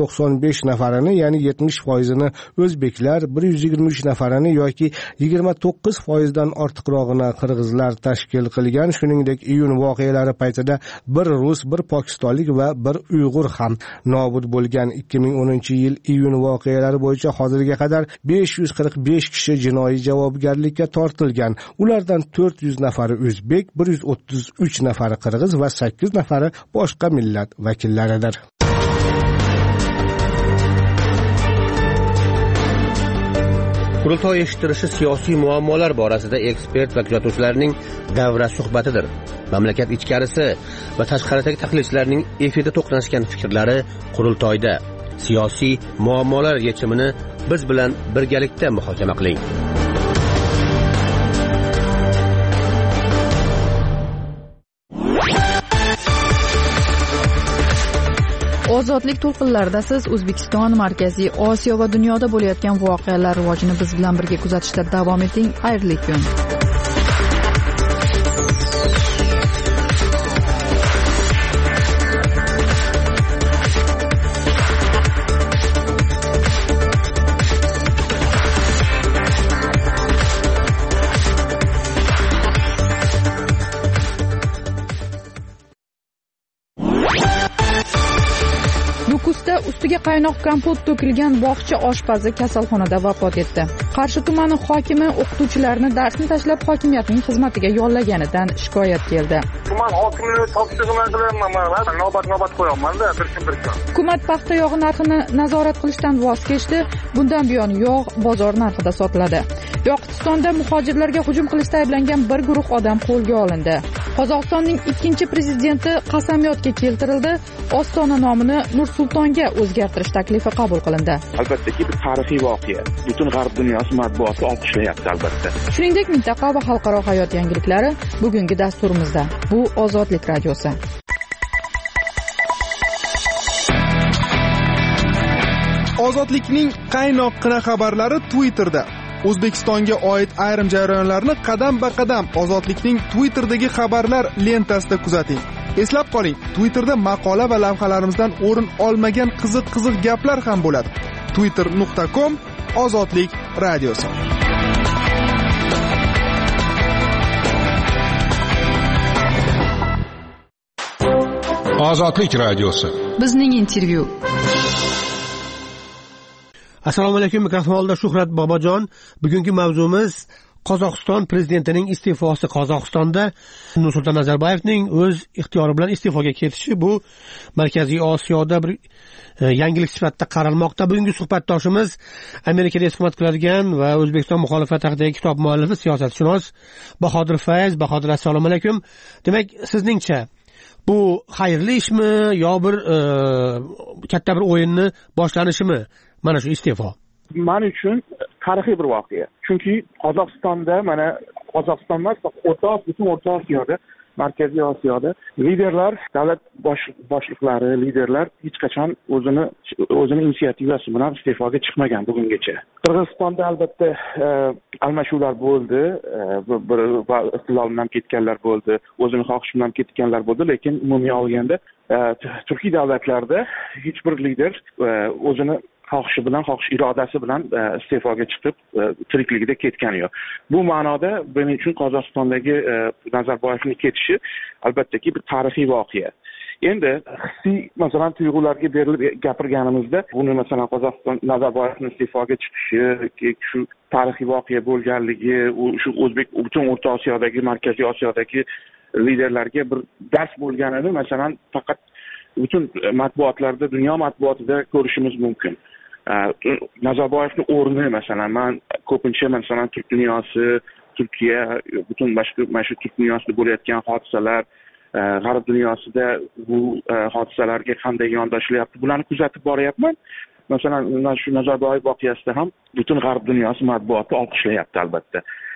295 nafarini, ya'ni 70%ni o'zbeklar, 123 nafarini yoki 29% dan ortiqrog'ini qirg'izlar tashkil qilgan. Shuningdek, iyun voqealari paytida bir rus, bir pokistonlik va bir uyg'ur ham nobud bo'lgan. 2010-yil iyun voqealari bo'yicha hozirga qadar 545 kishi jinoiy javobgarlikka tortilgan. Ulardan 400 nafari o'zbek, 133 nafari qirg'iz va 8 nafari boshqa millat vakillaridir. Qurultoy eshittirishi siyosiy muammolar borasida ekspert va kuzatuvchilarning davra suhbatidir. Mamlakat ichkarisi va tashqaridagi tahlilchilarning efirda to'qnashgan fikrlari qurultoyda. Siyosiy muammolar yechimini biz bilan birgalikda muhokama qiling. ozodlik to'lqinlarida siz O'zbekiston, Markaziy Osiyo va dunyoda bo'layotgan voqealar rivojini biz bilan birga kuzatishda davom eting. Xayrli kun. Nukusda ustiga qaynoq kompot to'kilgan bog'cha oshpazi kasalxonada vafot etdi. Qarshi tumani hokimi o'qituvchilarni darsni tashlab hokimiyatning xizmatiga yollaganidan shikoyat keldi. Tuman hokimining topshirig'ini qilyapman, navbat qo'yapman-da, bir kun. Hukumat paxta yog'i narxini nazorat qilishdan voz kechdi. Bundan buyon yog' bozor narxida sotiladi. Yoqutistonda muhojirlarga hujum qilishda ayblangan bir guruh odam qo'lga olindi. Qozog'istonning ikkinchi prezidenti qasamyodga keltirildi. Ostona nomini Nur-Sultonga o'zgartirish taklifi qabul qilindi. Albattaki bir tarixiy voqea. Butun g'arb dunyosi matbuoti olqishlayapti albatta. Shuningdek, mintaqa va xalqaro hayot yangiliklari bugungi dasturimizda. Bu Ozodlik radiosi. Ozodlikning qaynoqqina xabarlari Twitterda. O'zbekistonga oid ayrim jarayonlarni qadam-ba-qadam Ozodlikning Twitterdagi xabarlar lentasida kuzating. Eslab qoling, Twitterda maqola va lavhalarimizdan o'rin olmagan qiziq gaplar ham bo'ladi. twitter.com Ozodlik radiosi. Ozodlik radiosi. Bizning intervyu. Assalomu alaykum, mikrofonda Shuhrat Bobojon. Bugungi mavzumiz Qozog'iston prezidentining iste'fosi. Qozog'istonda Nursulton Nazarboyevning o'z ixtiyori bilan iste'foga ketishi bu Markaziy Osiyoda bir yangilik sifatida qaralmoqda. Bugungi suhbatdoshimiz Amerikada istiqomat qiladigan va O'zbekiston muxolifati haqidagi kitob muallifi, siyosatshunos Bahodir Fayz. Bahodir, assalomu alaykum. Demak, sizningcha bu xayrli ishmi yo bir katta bir o'yinni boshlanishimi? Mana shu iste'fo men uchun tarixiy bir voqea. Chunki Qozog'istonda, mana Qozog'iston emas, butun O'rta Osiyoda, Markaziy Osiyoda liderlar, davlat boshliqlari, liderlar hech qachon o'zini inisiativasi bilan iste'foga chiqmagan bugungacha. Qirg'izistonda albatta almashuvlar bo'ldi, va istiqlol bilan ketganlar bo'ldi, o'zini xohishi bilan ketganlar bo'ldi, lekin umumiy olganda turkiy davlatlarda hech bir lider o'zini xohish irodasi bilan iste'foga chiqib tirikligida ketgani yo'q. Bu ma'noda men uchun Qozog'istondagi Nazarboyevning ketishi albattaki bir tarixiy voqea. Endi hissiy masalan tuyg'ularga berilib gapirganimizda buni masalan Qozog'iston Nazarboyevning iste'foga chiqishi shu tarixiy voqea bo'lganligi, shu butun O'rta Osiyodagi, Markaziy Osiyodagi liderlarga bir dars bo'lganini masalan faqat butun matbuotlarda, dunyo matbuotida ko'rishimiz mumkin. Nazarboyevning o'rni masalan men ko'pincha masalan turk dunyosi, Turkiya, butun mana shu turk dunyosida bo'layotgan hodisalar, g'arb dunyosida bu hodisalarga qanday yondashilyapti, bularni kuzatib boryapman. Masalan, shu Nazarboyev voqeasida ham butun g'arb dunyosi matbuoti olqishlayapti albatta.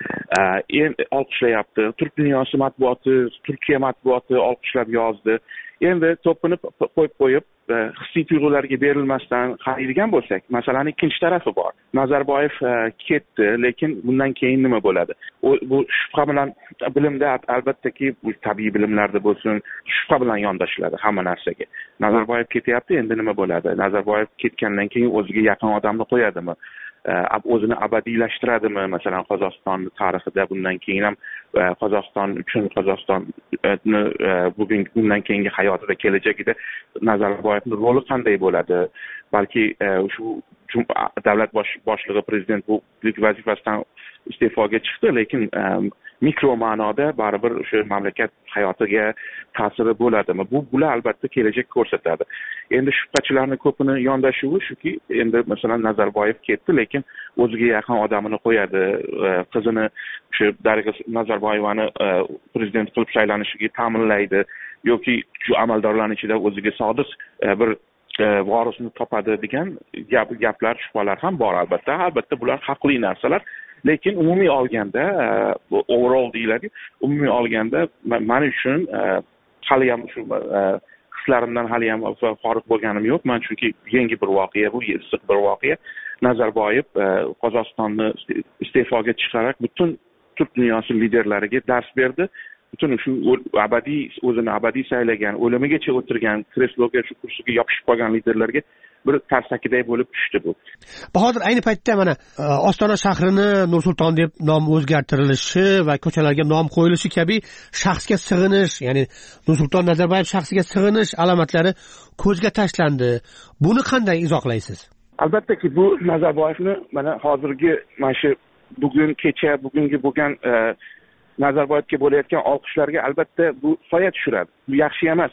Olqishlayapti. Turk dunyosi matbuoti, Turkiya matbuoti olqishlab yozdi. Endi to'pini qo'yib hissiy tuyg'ularga berilmasdan qaraydigan bo'lsak, masalaning ikkinchi tarafi bor. Nazarboyev ketdi, lekin bundan keyin nima bo'ladi? Bu shubha bilan bilimda albattaki bu tabiiy bilimlarda bo'lsin, shubha bilan yondashiladi hamma narsaga. Nazarboyev ketyapti, endi nima bo'ladi? Nazarboyev ketgandan keyin o'ziga yaqin odamni qo'yadimi? O'zini abadiylashtiradimi? Masalan, Qozog'iston tarixida bundan keyin ham Qozog'iston uchun Qozog'istonni bundan keyingi hayotida, kelajagida Nazarboyevning roli qanday bo'ladi? Balki shu davlat boshlig'i prezident bu vazifasidan iste'foga chiqdi, lekin mikro ma'noda baribir o'sha mamlakat hayotiga ta'siri bo'ladimi? Bular albatta kelajak ko'rsatadi. Endi shubhachilarning ko'pini yondashuvi shuki, endi masalan Nazarboyev ketdi, lekin o'ziga yaqin odamini qo'yadi, qizini shu Darig'a Nazarboyevani prezident qilib saylanishiga ta'minlaydi yoki shu amaldorlarning ichida o'ziga sodiq bir vorisni topadi degan gaplar, shubhalar ham bor albatta. Albatta bular haqli narsalar. Lekin umumiy olganda, overall deyiladi, umumiy olganda men uchun hali ham shu hislarimdan haliyam forig' bo'lganim yo'q. Men chunki yangi bir voqea bu, issiq bir voqea. Nazarboyev Qozog'istonni iste'foga chiqarib butun turk dunyosi liderlariga dars berdi. Butun shu o'zini abadiy saylagan, o'limigacha o'tirgan, kresloga, shu kursiga yopishib qolgan liderlarga bir tarsakiday bo'lib tushdi bu. Bahodir, ayni paytda mana Ostona shahrini Nur-Sulton deb nom o'zgartirilishi va ko'chalarga nom qo'yilishi kabi shaxsga sig'inish, ya'ni Nur-Sulton Nazarboyev shaxsiga sig'inish alomatlari ko'zga tashlandi. Buni qanday izohlaysiz? Albattaki bu Nazarboyevni mana hozirgi mana shu bugungi bo'lgan Nazarboyevga bo'layotgan olqishlarga albatta bu soya tushiradi. Bu yaxshi emas.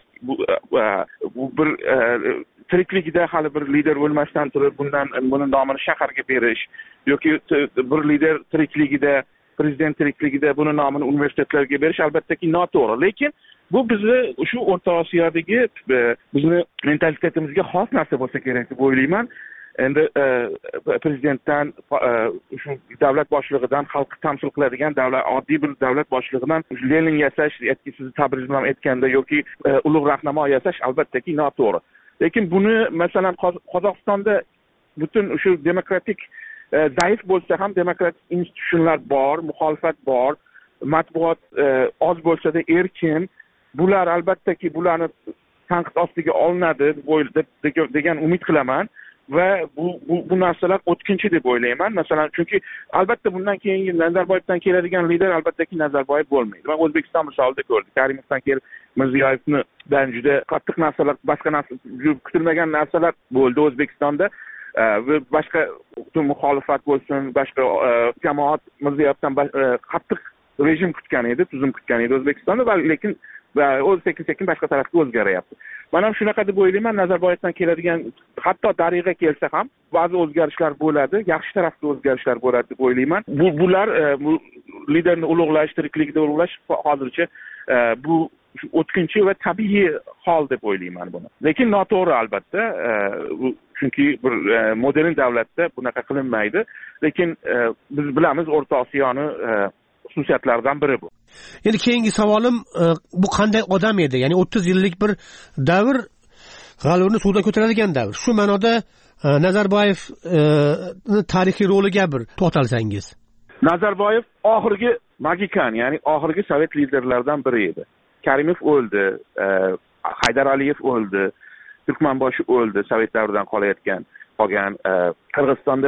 Bu bir tirikligida hali bir lider bo'lmasdan turib buni nomini shaharga berish yoki bir lider tirikligida, prezident tirikligida buni nomini universitetlarga berish albattaki noto'g'ri. Lekin bu bizni shu O'rta Osiyodagi bizni mentalitetimizga xos narsa bo'lsa kerak deb o'ylayman. Endi prezidentdan shu davlat boshlig'idan xalqni tamsil qiladigan oddiy bir davlat boshlig'idan Lenin yasash, sizni tabriz bilan aytganda yoki ulug' rahnamo yasash albattaki noto'g'ri. Lekin buni masalan Qozog'istonda butun shu demokratik zaif bo'lsa ham demokratik institutsionlar bor, muxolifat bor, matbuot oz bo'lsa-da erkin. Bular albattaki bularni tanqid ostiga olinadi degan umid qilaman. Va bu narsalar o'tkinchi deb o'ylayman. Masalan, chunki albatta bundan keyingi Nazarboyevdan keladigan lider albattaki Nazarboyev bo'lmaydi. Men O'zbekiston misolida ko'rdim. Karimovdan kelib Mirziyoyevdan juda qattiq narsalar, boshqa narsa, kutilmagan narsalar bo'ldi O'zbekistonda. Va boshqa muxolifat bo'lsin, boshqa jamoat Mirziyoyevdan qattiq rejim kutgan edi, tuzum kutgan edi O'zbekistonda, lekin o'z sekin boshqa tarafga o'zgaryapti. Men ham shunaqa deb o'ylayman, Nazarboyevdan keladigan hatto dariga kelsa ham ba'zi o'zgarishlar bo'ladi, yaxshi tarafga o'zgarishlar bo'ladi deb o'ylayman. Bular bu liderni ulug'lash, tirikligida ulug'lash hozircha bu o'tkinchi va tabiiy hol deb o'ylayman buni. Lekin noto'g'ri albatta, chunki bir modern davlatda bunaqa qilinmaydi. Lekin biz bilamiz O'rta Osiyoni xususiyatlaridan biri bu. Endi keyingi savolim, bu qanday odam edi? Ya'ni 30 yillik bir davr, g'alvani suvdan ko'taradigan davr. Shu ma'noda Nazarboyev tarixiy roliga bir to'xtalsangiz. Nazarboyev oxirgi magikan, ya'ni oxirgi sovet liderlaridan biri edi. Karimov o'ldi, Haydar Aliyev o'ldi, Turkmanboshi o'ldi, sovet davridan qolgan. Qirg'izistonda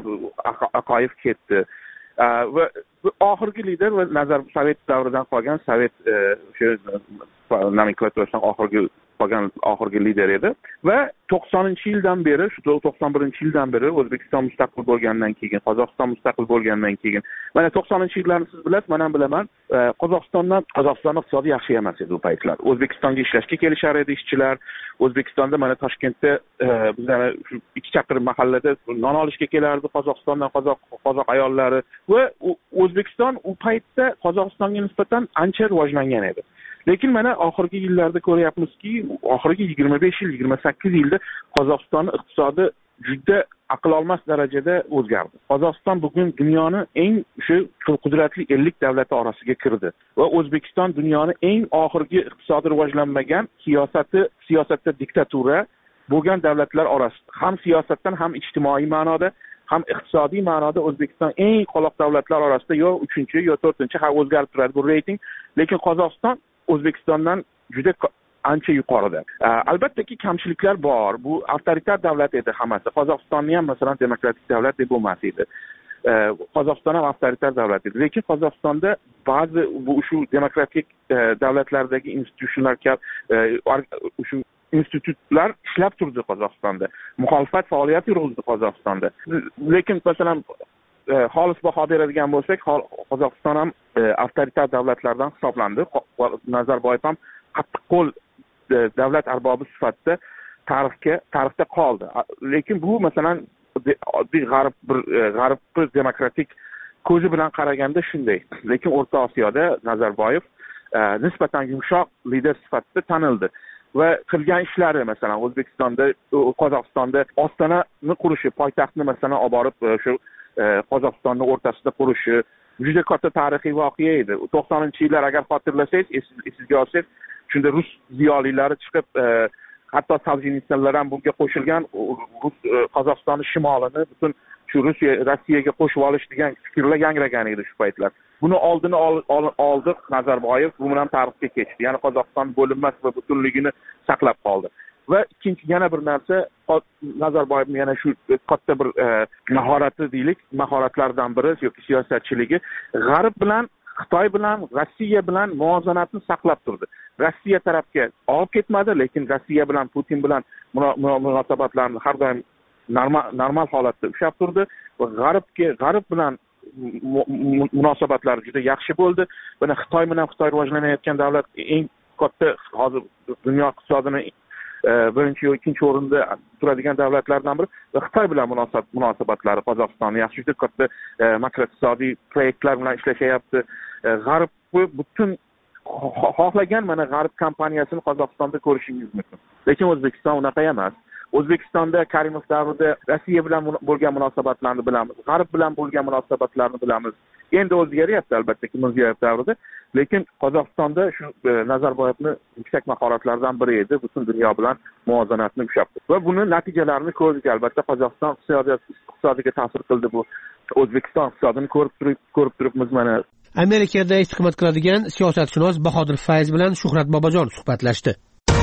Aqoyev ketdi. Va oxirgi lider va sovet davridan qolgan sovet nomenklaturasidan oxirgi lider edi va 90-yildan beri, shu 91-yildan beri O'zbekiston mustaqil bo'lgandan keyin, Qozog'iston mustaqil bo'lgandan keyin, mana 90-yillarni siz bilasiz, men ham bilaman, Qozog'iston iqtisodi yaxshi emas edi u paytlar. O'zbekistonga ishlashga kelishar edi ishchilar. O'zbekistonda mana Toshkentda bizlar shu 2 chaqirim mahallada non olishga kelardi Qozog'istondan qozoq ayollari va O'zbekiston u paytda Qozog'istonga nisbatan ancha rivojlangan edi. Lekin mana oxirgi yillarda ko'ryapmizki, oxirgi 25 yil, 28 yilda Qozog'istonning iqtisodi juda aql olmas darajada o'zgardi. Qozog'iston bugun dunyoning eng shu qudratli 50 davlati orasiga kirdi va O'zbekiston dunyoning eng oxirgi iqtisodi rivojlanmagan, siyosatda diktatura bo'lgan davlatlar orasida. Ham siyosatdan, ham ijtimoiy ma'noda, ham iqtisodiy ma'noda O'zbekiston eng qoloq davlatlar orasida yo 3-chi, yo 4-chi, ha o'zgarib turadi bu reyting. Lekin Qozog'iston O'zbekistondan juda ancha yuqorida. Albattaki kamchiliklar bor. Bu avtoritar davlat edi hammasi. Qozog'istonni ham masalan demokratik davlat deb bo'lmas edi. Qozog'iston ham avtoritar davlat edi. Lekin Qozog'istonda ba'zi shu demokratik davlatlardagi institutlar shu institutlar ishlab turdi Qozog'istonda. Muxolifat faoliyati yurg'izdi Qozog'istonda. Lekin masalan xolis baho beradigan bo'lsak, Qozog'iston ham avtoritar davlatlardan hisoblandi. Nazarboyev ham qattiq qo'l davlat arbobi sifatida tarixda qoldi. Lekin bu masalan oddiy g'arb demokratik ko'zi bilan qaraganda shunday. Lekin O'rta Osiyoda Nazarboyev nisbatan yumshoq lider sifatida tanildi va qilgan ishlari masalan O'zbekistonda, Qozog'istonda Ostonani qurishi, poytaxtni masalan olib borib shu Qozog'istonning o'rtasida qurishi juda katta tarixiy voqea edi. 90-yillar agar xotirlasangiz, esingizga olsangiz, shunda rus ziyolilari chiqib hatto Soljenitsinlar ham bunga qo'shilgan, Qozog'istonning shimolini butun shu Rossiyaga qo'shib olish degan fikrlar yangragan edi shu paytlar. Buni oldini oldi Nazarboyev, bu bilan tarixga kechdi. Ya'ni Qozog'iston bo'linmas va butunligini saqlab qoldi. Va ikkinchi yana bir narsa, Nazarboyevning yana shu katta bir mahorati deylik, mahoratlaridan biri yoki siyosatchiligi G'arb bilan, Xitoy bilan, Rossiya bilan muvozanatni saqlab turdi. Rossiya tarafga olib ketmadi, lekin Rossiya bilan, Putin bilan munosabatlarni har doim normal holatda ushlab turdi va G'arb bilan munosabatlari juda yaxshi bo'ldi. Buni Xitoy bilan rivojlanayotgan davlat, eng katta hozir dunyo iqtisodini birinchi yoki ikkinchi o'rinda turadigan davlatlardan biri va Xitoy bilan munosabatlari Qozog'iston yaxshi, juda katta makroiqtisodiy proyektlar bilan ishlashyapti. G'arb butun xohlagan mana G'arb kompaniyasini Qozog'istonda ko'rishingiz mumkin. Lekin O'zbekiston unaqa emas. O'zbekistonda Karimov davrida Rossiya bilan bo'lgan munosabatlarni bilamiz, G'arb bilan bo'lgan munosabatlarni bilamiz. Endi o'zgaryapti albatta Mirziyoyev davrida, lekin Qozog'istonda shu Nazarboyevning yuksak mahoratlaridan biri edi, butun dunyo bilan muvozanatni ushlabdi. Va buni natijalarini ko'rdik albatta. Qozog'iston iqtisodiga ta'sir qildi bu. O'zbekiston iqtisodini ko'rib turibmiz mana. Amerikada istiqomat qiladigan siyosatshunos Bahodir Fayz bilan Shuhrat Bobojon suhbatlashdi.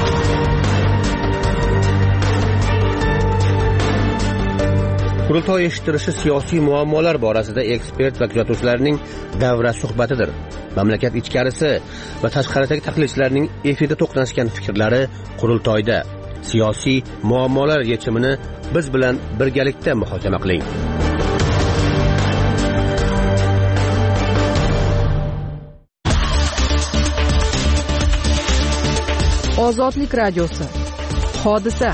Qurultoy eshittirishi siyosiy muammolar borasida ekspert va kuzatuvchilarning davra suhbatidir. Mamlakat ichkarisi va tashqaridagi tahlilchilarning efirda to'qnashgan fikrlari qurultoyda. Siyosiy muammolar yechimini biz bilan birgalikda muhokama qiling. Ozodlik radiosi. Hodisa.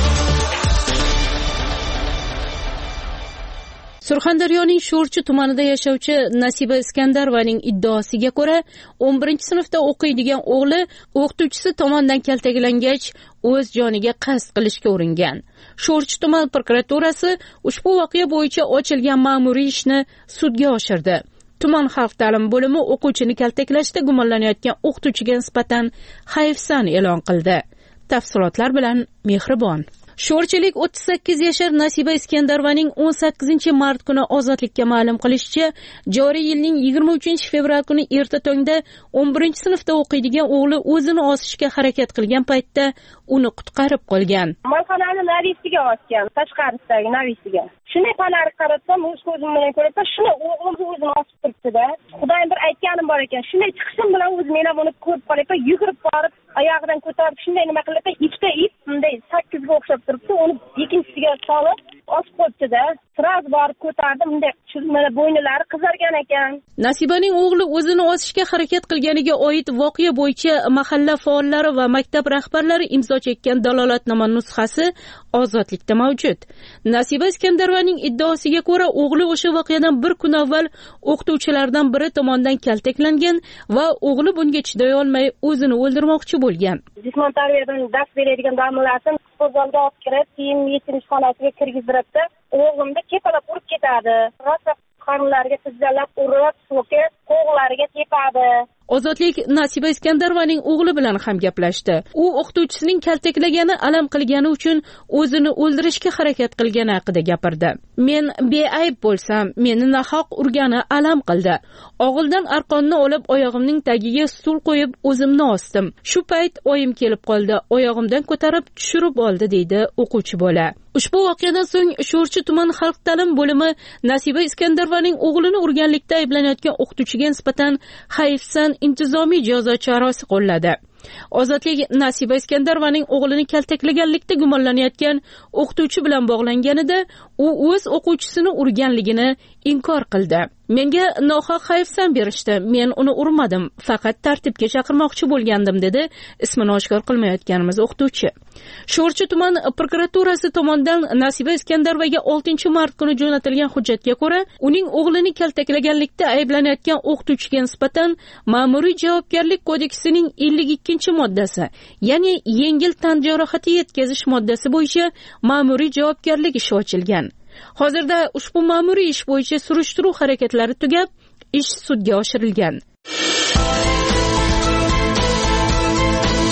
Surxondaryoning Sho'rchi tumanida yashovchi Nasiba Iskandarovaning iddaosiga ko'ra, 11-sinfda o'qiydigan o'g'li o'qituvchisi tomonidan kaltaklangach, o'z joniga qasd qilishga uringan. Sho'rchi tuman prokuraturasi ushbu voqea bo'yicha ochilgan ma'muriy ishni sudga oshirdi. Tuman xalq ta'lim bo'limi o'quvchini kaltaklashda gumonlanayotgan o'qituvchiga nisbatan hayfsan e'lon qildi. Tafsilotlar bilan Mehribon. Sho'rchilik 38 yashar Nasiba Iskandarovaning 18 mart kuni ozodlikka ma'lum qilishicha, joriy yilning 23 fevral kuni erta tongda 11-sinfda o'qiydigan o'g'li o'zini osishga harakat qilgan paytda uni qutqarib qolgan. Molxonani navisiga osgan, tashqarisidagi navisiga. Shunday panarib qarasam, o'z ko'zim bilan ko'rsam, shunday o'g'lim o'zini osib turibdi-da. Xudoyim bir aytganim bor ekan. Shunday chiqishim bilan o'zim men uni ko'rib qolyapman, yugurib borib, oyog'idan ko'tarib shunday nima qilyapman, ikkita ip bunday 8 ga o'xshab turibdi, uni ikkinchisiga solib osib qo'yibdi-da. Sraz borib ko'tardim, bunday mana bo'ynilari qizargan ekan. Nasibaning o'g'li o'zini osishga harakat qilganiga oid voqea bo'yicha mahalla faollari va maktab rahbarlari imzo chekkan dalolatnoma nusxasi Ozodlikda mavjud. Nasiba Iskandarovaning iddaosiga ko'ra, o'g'li o'sha voqeadan bir kun avval o'qituvchilardan biri tomonidan kaltaklangan va o'g'li bunga chiday olmay o'zini o'ldirmoqchi bo'lgan. Jismoniy tarbiyadan dars beradigan domlalarni qo'zg'olga olib kirib, keyin yechinish xonasiga kirgizdiribdi. O'g'limni kepalab urib ketadi. Rosa qarnlariga tizalab urib, so'kib, qo'llariga tepadi. Ozodlik Nasiba Iskandarovaning o'g'li bilan ham gaplashdi. U o'qituvchisining kaltaklagani, alam qilgani uchun o'zini o'ldirishga harakat qilgani haqida gapirdi. Men beayb bo'lsam, meni nahoq urgani alam qildi. Og'ildan arqonni olib oyog'imning tagiga stul qo'yib o'zimni osdim. Shu payt oyim kelib qoldi. Oyog'imdan ko'tarib tushirib oldi, deydi o'quvchi bola. Ushbu voqeadan so'ng Sho'rchi tuman xalq ta'lim bo'limi Nasiba Iskandarovaning o'g'lini urganlikda ayblanayotgan o'qituvchiga nisbatan hayfsan intizomiy jazo chorasi qo'lladi. Ozodlik Nasiba Iskandarovaning o'g'lini kaltaklaganlikda gumonlanayotgan o'qituvchi bilan bog'langanida u o'z o'quvchisini urganligini inkor qildi. Menga nohaq hayfsan berishdi. Men uni urmadim, faqat tartibga chaqirmoqchi bo'lgandim, dedi ismini oshkor qilmayotganimiz o'qituvchi. Sho'rchi tuman prokuraturasi tomonidan Nasiba Iskandarovaga 6-mart kuni jo'natilgan hujjatga ko'ra, uning o'g'lini kaltaklaganlikda ayblanayotgan o'qituvchiga nisbatan ma'muriy javobgarlik kodeksining 52-moddasi, ya'ni yengil tan jarohati yetkazish moddasi bo'yicha ma'muriy javobgarlik ishi ochilgan. Hozirda ushbu ma'muriy ish bo'yicha surishtiruv harakatlari tugab, ish sudga oshirilgan.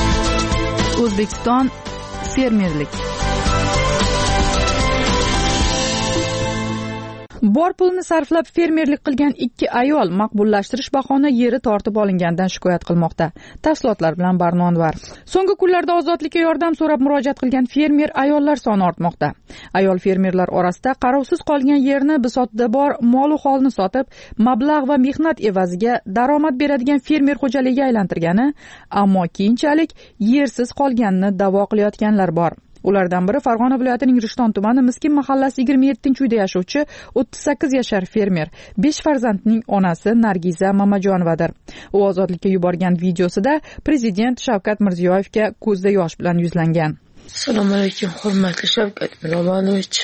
O'zbekiston fermerlik. Bor pulni sarflab fermerlik qilgan 2 ayol maqbullashtirish bahona yeri tortib olingandan shikoyat qilmoqda. Tafsilotlar bilan Barno Anvar. So'nggi kunlarda ozodlikka yordam so'rab murojaat qilgan fermer ayollar soni ortmoqda. Ayol fermerlar orasida qarovsiz qolgan yerni bisotida bor mol u holni sotib, mablag' va mehnat evaziga daromad beradigan fermer xo'jaligiga aylantirgani, ammo keyinchalik yersiz qolganini da'vo qilayotganlar bor. Ulardan biri Farg'ona viloyatining Rishton tumani Miskin mahallasi 27-uyda yashovchi 38 yashar fermer, 5 farzandning onasi Nargiza Mamajonovadir. U ozodlikka yuborgan videosida prezident Shavkat Mirziyoyevga ko'zda yosh bilan yuzlangan. Assalomu alaykum, hurmatli Shavkat Miromonovich.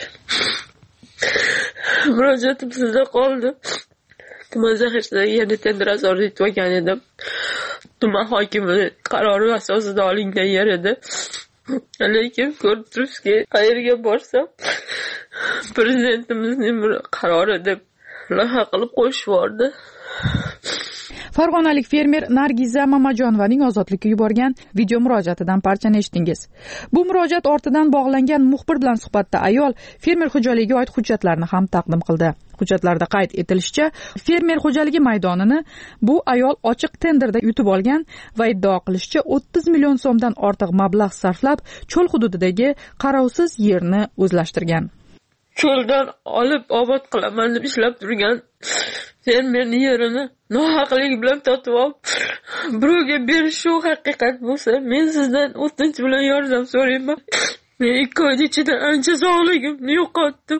Murojaatim sizda qoldi. Tuman zaxirasidagi yerni tender asosida yutgan edim. Tuman hokimining qarori asosida olingan yer edi. Lekin ko'rib turibsizki, qayerga borsam prezidentimizning bir qarori deb loyiha qilib qo'yishib yubordi. Farg'onalik fermer Nargiza Mamajonovaning ozodlikka yuborgan video murojaatidan parchani eshitdingiz. Bu murojaat ortidan bog'langan muxbir bilan suhbatda ayol fermer xo'jaligiga oid hujjatlarni ham taqdim qildi. Hujjatlarda qayd etilishicha, fermer xo'jaligi maydonini bu ayol ochiq tenderda yutib olgan va iddao qilishicha 30 million so'mdan ortiq mablag' sarflab, cho'l hududidagi qarovsiz yerni o'zlashtirgan. Cho'ldan olib obod qilaman deb ishlab turgan fermerning yerini nohaqlik bilan totib olib, birovga berish shu haqiqat bo'lsa, men sizdan o'tinch bilan yordam so'rayman. Men 2 oy ichida ancha sog'ligimni yo'qotdim.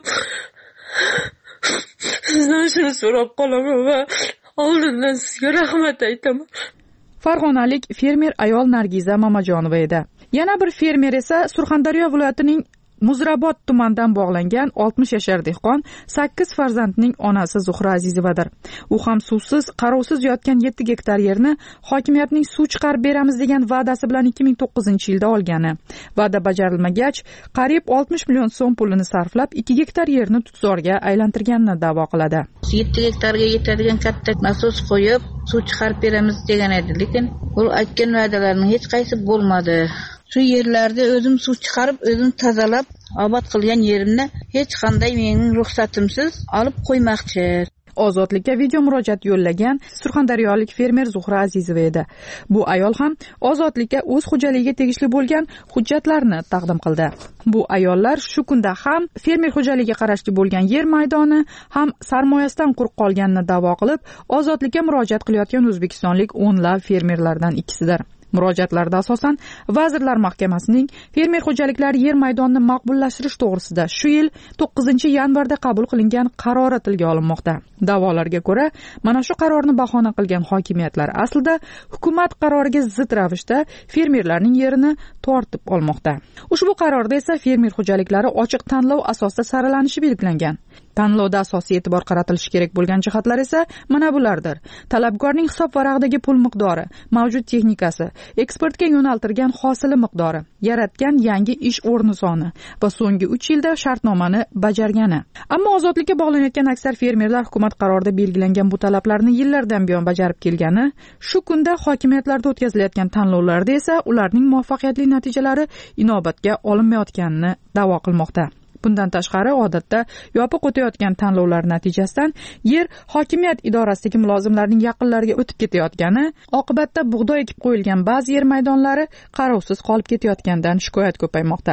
Sizdan shuni so'rab qolaman va oldindan sizga rahmat aytaman. Farg'onalik fermer ayol Nargiza Mamajonova edi. Yana bir fermer esa Surxondaryo viloyatining Muzrabot tumanidan bog'langan 60 yashar dehqon 8 farzandning onasi Zuhra Azizovadir. U ham suvsiz, qarovsiz yotgan 7 gektar yerni hokimiyatning suv chiqarib beramiz degan va'dasi bilan 2009-yilda olgani. Va'da bajarilmagach, qariyb 60 million so'm pulini sarflab 2 gektar yerni tutzorga aylantirganini da'vo qiladi. 7 gektarga yetadigan katta nasos qo'yib, suv chiqarib beramiz degan edi, lekin u aytgan va'dalarning hech qaysi bo'lmadi. Shu yerlarda o'zim suv chiqarib, o'zim tozalab, obod qilgan yerimni hech qanday mening ruxsatimsiz olib qo'ymoqchi. Ozodlikka video murojaat yo'llagan surxondaryolik fermer Zuhra Azizova edi. Bu ayol ham ozodlikka o'z xo'jaligiga tegishli bo'lgan hujjatlarni taqdim qildi. Bu ayollar shu kunda ham fermer xo'jaligiga qarashli bo'lgan yer maydoni ham sarmoyasidan quruq qolganini da'vo qilib, ozodlikka murojaat qilayotgan o'zbekistonlik o'nlab fermerlardan ikkisidir. Murojaatlarda asosan Vazirlar Mahkamasining fermer xo'jaliklari yer maydonini maqbullashtirish to'g'risida shu yil 9-yanvarda qabul qilingan qarori tilga olinmoqda. Da'volarga ko'ra, mana shu qarorni bahona qilgan hokimiyatlar aslida hukumat qaroriga zid ravishda fermerlarning yerini tortib olmoqda. Ushbu qarorda esa fermer xo'jaliklari ochiq tanlov asosida saralanishi belgilangan. Tanlovda asosiy e'tibor qaratilishi kerak bo'lgan jihatlar esa mana bulardir. Talabgorning hisob varag'idagi pul miqdori, mavjud texnikasi, eksportga yo'naltirgan hosili miqdori, yaratgan yangi ish o'rni soni va so'nggi 3 yilda shartnomani bajargani. Ammo ozodlikka bog'lanayotgan aksar fermerlar hukumat qarorida belgilangan bu talablarni yillardan buyon bajarib kelgani, shu kunda hokimiyatlarda o'tkazilayotgan tanlovlarda esa ularning muvaffaqiyatli natijalari inobatga olinmayotganini da'vo qilmoqda. Bundan tashqari, odatda yopiq o'tayotgan tanlovlar natijasidan yer hokimiyat idorasidagi mulozimlarning yaqinlariga o'tib ketayotgani, oqibatda bug'doy ekib qo'yilgan ba'zi yer maydonlari qarovsiz qolib ketayotgandan shikoyat ko'paymoqda.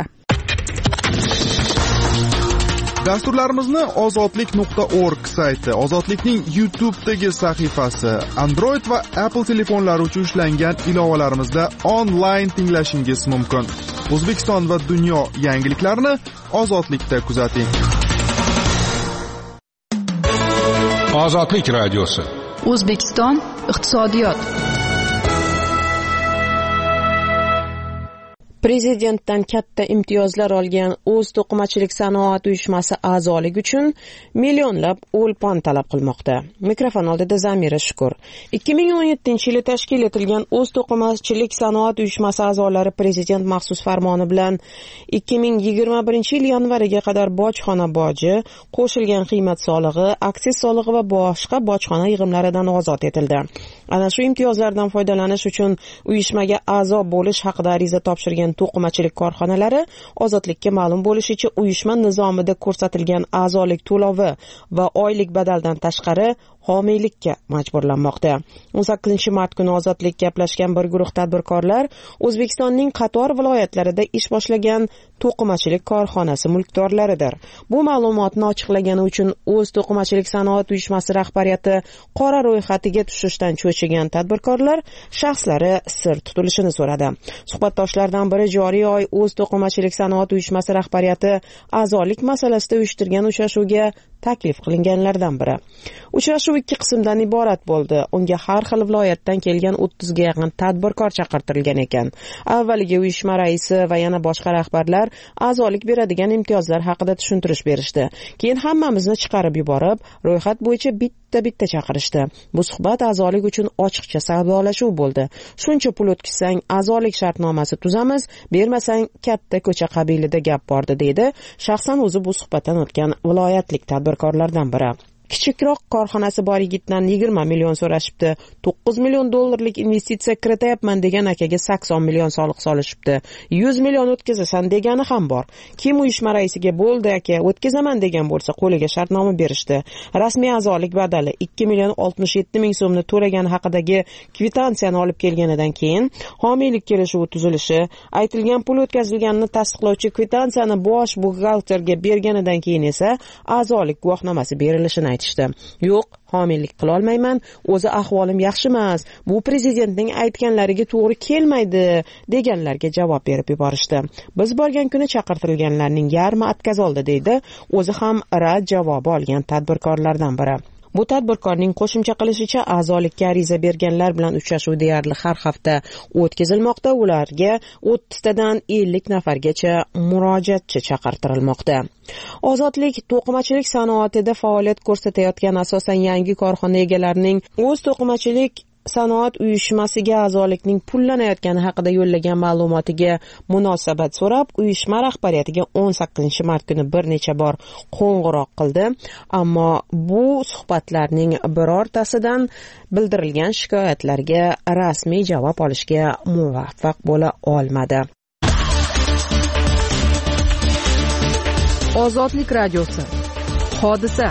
Dasturlarimizni ozodlik.org sayti, Ozodlikning YouTube'dagi sahifasi, Android va Apple telefonlari uchun ishlangan ilovalarimizda onlayn tinglashingiz mumkin. O'zbekiston va dunyo yangiliklarini Ozodlikda kuzating. Ozodlik radiosi. O'zbekiston iqtisodiyot. Prezidentdan katta imtiyozlar olgan O'z to'qimachilik sanoat uyushmasi a'zoligi uchun millionlab o'lpon talab qilmoqda. Mikrofon oldida Zamira Shukur. 2017-yili tashkil etilgan O'z to'qimachilik sanoat uyushmasi a'zolari prezident maxsus farmoni bilan 2021-yil yanvariga qadar bojxona boji, qo'shilgan qiymat solig'i, aksiz solig'i va boshqa bojxona yig'imlaridan ozod etildi. Ana shu imtiyozlardan foydalanish uchun uyushmaga a'zo bo'lish haqida ariza topshirgan to'qimachilik korxonalari Ozodlikka ma'lum bo'lishicha, uyushma nizomida ko'rsatilgan a'zolik to'lovi va oylik badaldan tashqari homiylikka majburlanmoqda. 18-mart kuni Ozodlik gaplashgan bir guruh tadbirkorlar O'zbekistonning qator viloyatlarida ish boshlagan to'qimachilik korxonasi mulkdorlaridir. Bu ma'lumotni ochiqlagani uchun O'z to'qimachilik sanoat uyushmasi rahbariyati qora ro'yxatiga tushishdan cho'chigan tadbirkorlar shaxslari sir tutilishini so'radi. Suhbatdoshlardan biri joriy oy O'z to'qimachilik sanoat uyushmasi rahbariyati a'zolik masalasida uyushtirgan uchrashuvga taklif qilinganlardan biri. Uchrashuv 2 qismdan iborat bo'ldi. Unga har xil viloyatdan kelgan 30 ga yaqin tadbirkor chaqirtirilgan ekan. Avvaliga uyushma raisi va yana boshqa rahbarlar a'zolik beradigan imtiyozlar haqida tushuntirish berishdi. Keyin hammamizni chiqarib yuborib, ro'yxat bo'yicha bitta chaqirishdi. Bu suhbat a'zolik uchun ochiqcha savdolashuv bo'ldi. Shuncha pul o'tkazsang, a'zolik shartnomasi tuzamiz, bermasang katta ko'cha qabilida gap bordi, dedi shaxsan o'zi bu suhbatdan o'tgan viloyatlik tadbirkorlardan biri. Kichikroq korxonasi bor yigitdan 20 million so'rashibdi. 9 million dollarlik investitsiya kiritayapman degan akaga 80 million soliq solishibdi. 100 million o'tkazasan degani ham bor. Kim uyushma raisiga bo'ldi aka, o'tkazaman degan bo'lsa qo'liga shartnoma berishdi. Rasmiy a'zolik badali 2 million 67 ming so'mni to'lagani haqidagi kvitansiyani olib kelganidan keyin homiylik kelishuvi tuzilishi, aytilgan pul o'tkazilganini tasdiqlovchi kvitansiyani bosh buxgalterga berganidan keyin esa a'zolik guvohnomasi berilishini aytishdi. Yo'q, homiylik qila olmayman, o'zi ahvolim yaxshi emas, bu prezidentning aytganlariga to'g'ri kelmaydi deganlarga javob berib yuborishdi. Biz borgan kuni chaqirtirilganlarning yarmi atkaz oldi, deydi o'zi ham rad javobi olgan tadbirkorlardan biri. Bu tadbirkorning qo'shimcha qilishicha, a'zolikka ariza berganlar bilan uchrashuv deyarli har hafta o'tkazilmoqda. Ularga 30 tadan 50 nafargacha murojaatchi chaqirtirilmoqda. Ozodlik to'qimachilik sanoatida faoliyat ko'rsatayotgan asosan yangi korxona egalarining O'z to'qimachilik sanoat uyushmasiga a'zolikning pullanayotgani haqida yo'llagan ma'lumotiga munosabat so'rab, uyushma rahbariyatiga 18-mart kuni bir necha bor qo'ng'iroq qildi, ammo bu suhbatlarning birortasidan bildirilgan shikoyatlarga rasmiy javob olishga muvaffaq bo'la olmadi. Ozodlik radiosi. Hodisa.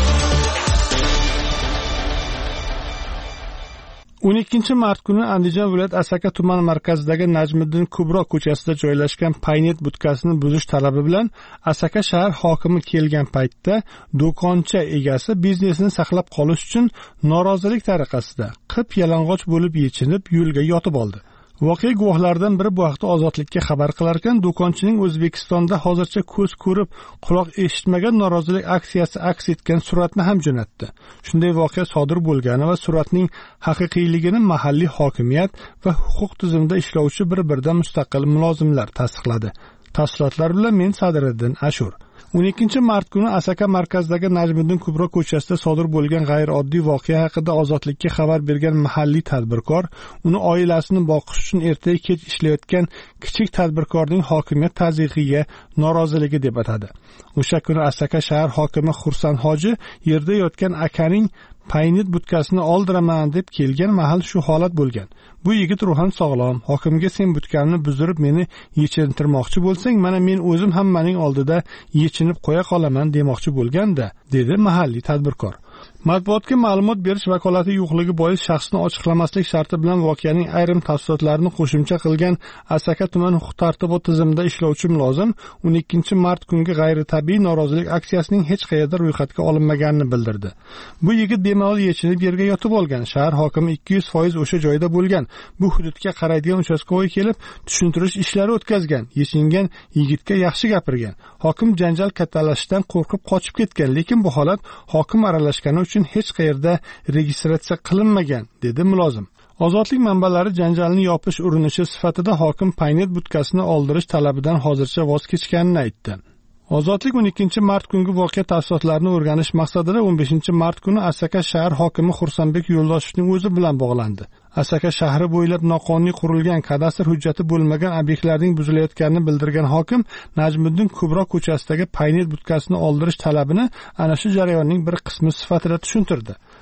12-mart kuni Andijon viloyat Asaka tuman markazidagi Najmiddin Kubro ko'chasida joylashgan Paynet butkasini buzish talabi bilan Asaka shahar hokimi kelgan paytda do'koncha egasi biznesini saqlab qolish uchun norozilik tariqasida qip-yalang'och bo'lib yechinib yo'lga yotib oldi. Voqea guvohlaridan biri bu haqda Ozodlikka xabar qilarkan, do'konchining O'zbekistonda hozircha ko'z ko'rib, quloq eshitmagan norozilik aksiyasi aks etgan suratni ham jo'natdi. Shunday voqea sodir bo'lgani va suratning haqiqiyligini mahalliy hokimiyat va huquq tizimida ishlovchi bir-biridan mustaqil mulozimlar tasdiqladi. Tafsilotlar bilan men Sadiriddin Ashur. 12-mart kuni Asaka markazidagi Najmiddin Kubro ko'chasida sodir bo'lgan g'ayrioddiy voqea haqida Ozodlikka xabar bergan mahalliy tadbirkor uni oilasini boqish uchun ertaga kech ishlayotgan kichik tadbirkorning hokimiyat tazyiqiga noroziligi deb atadi. O'sha kuni Asaka shahar hokimi Xursand Hoji yerda yotgan akaning Paynet butkasini oldiraman deb kelgan mahal shu holat bo'lgan. Bu yigit ruhan sog'lom. Hokimga sen butkamni buzdirib meni yechintirmoqchi bo'lsang, mana men o'zim hammaning oldida yechinib qo'ya qolaman demoqchi bo'lganda, dedi mahalliy tadbirkor. Matbuotga ma'lumot berish vakolati yo'qligi bois shaxsni ochiqlamaslik sharti bilan voqeaning ayrim tafsilotlarini qo'shimcha qilgan Asaka tuman huquq-tartibot tizimida ishlovchi mulozim 12-mart kungi g'ayritabiiy norozilik aksiyasining hech qayerda ro'yxatga olinmaganini bildirdi. Bu yigit bemalol yechinib yerga yotib olgan. Shahar hokimi 200% o'sha joyda bo'lgan. Bu hududga qaraydigan uchastkoga kelib tushuntirish ishlari o'tkazgan. Yechingan yigitga yaxshi gapirgan. Hokim janjal kattalashishdan qo'rqib qochib ketgan, lekin bu holat hokim aralashgani uchun hech qayerda registratsiya qilinmagan, dedi mulozim. Ozodlik manbalari janjalni yopish urinishi sifatida hokim Paynet butkasini oldirish talabidan hozircha voz kechganini aytdi. Ozodlik 12-mart kungi voqea tafsilotlarini o'rganish maqsadida 15-mart kuni Asaka shahar hokimi Xursandbek Yo'ldoshevning o'zi bilan bog'landi. Asaka shahri bo'ylab noqonuniy qurilgan kadastr hujjati bo'lmagan obyektlarning buzilayotganini bildirgan hokim Najmiddin Kubro ko'chasidagi Paynet butkasini oldirish talabini ana shu jarayonning bir qismi sifatida tushuntirdi.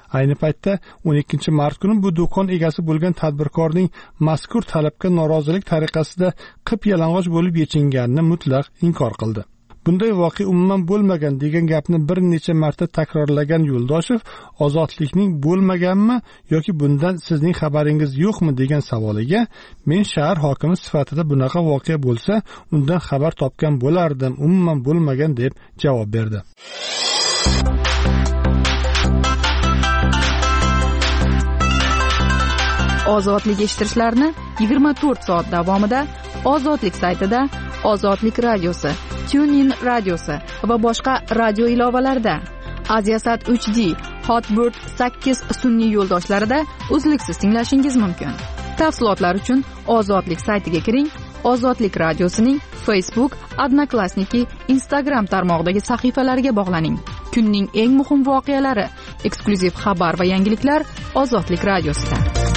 Ayni paytda 12 mart kuni bu do'kon egasi bo'lgan tadbirkorning mazkur talabga norozilik tariqasida qip-yalang'och bo'lib yechinganini mutlaq inkor qildi. Bunday voqea umuman bo'lmagan degan gapni bir necha marta takrorlagan Yo'ldoshev ozodlikning bo'lmaganmi yoki bundan sizning xabaringiz yo'qmi degan savoliga men shahar hokimi sifatida bunaqa voqea bo'lsa undan xabar topgan bo'lardim, umuman bo'lmagan deb javob berdi. Ozodlik eshittirishlarni 24 soat davomida Ozodlik saytida, Ozodlik radiosi, TuneIn radiosi va boshqa radio ilovalarida, Aziasat 3D, Hotbird 8 sun'iy yo'ldoshlarida uzluksiz tinglashingiz mumkin. Tafsilotlar uchun Ozodlik saytiga kiring. Ozodlik radiosining Facebook, Odnoklassniki, Instagram tarmog'idagi sahifalariga bog'laning. Kunning eng muhim voqealari, eksklyuziv xabar va yangiliklar Ozodlik radiosida.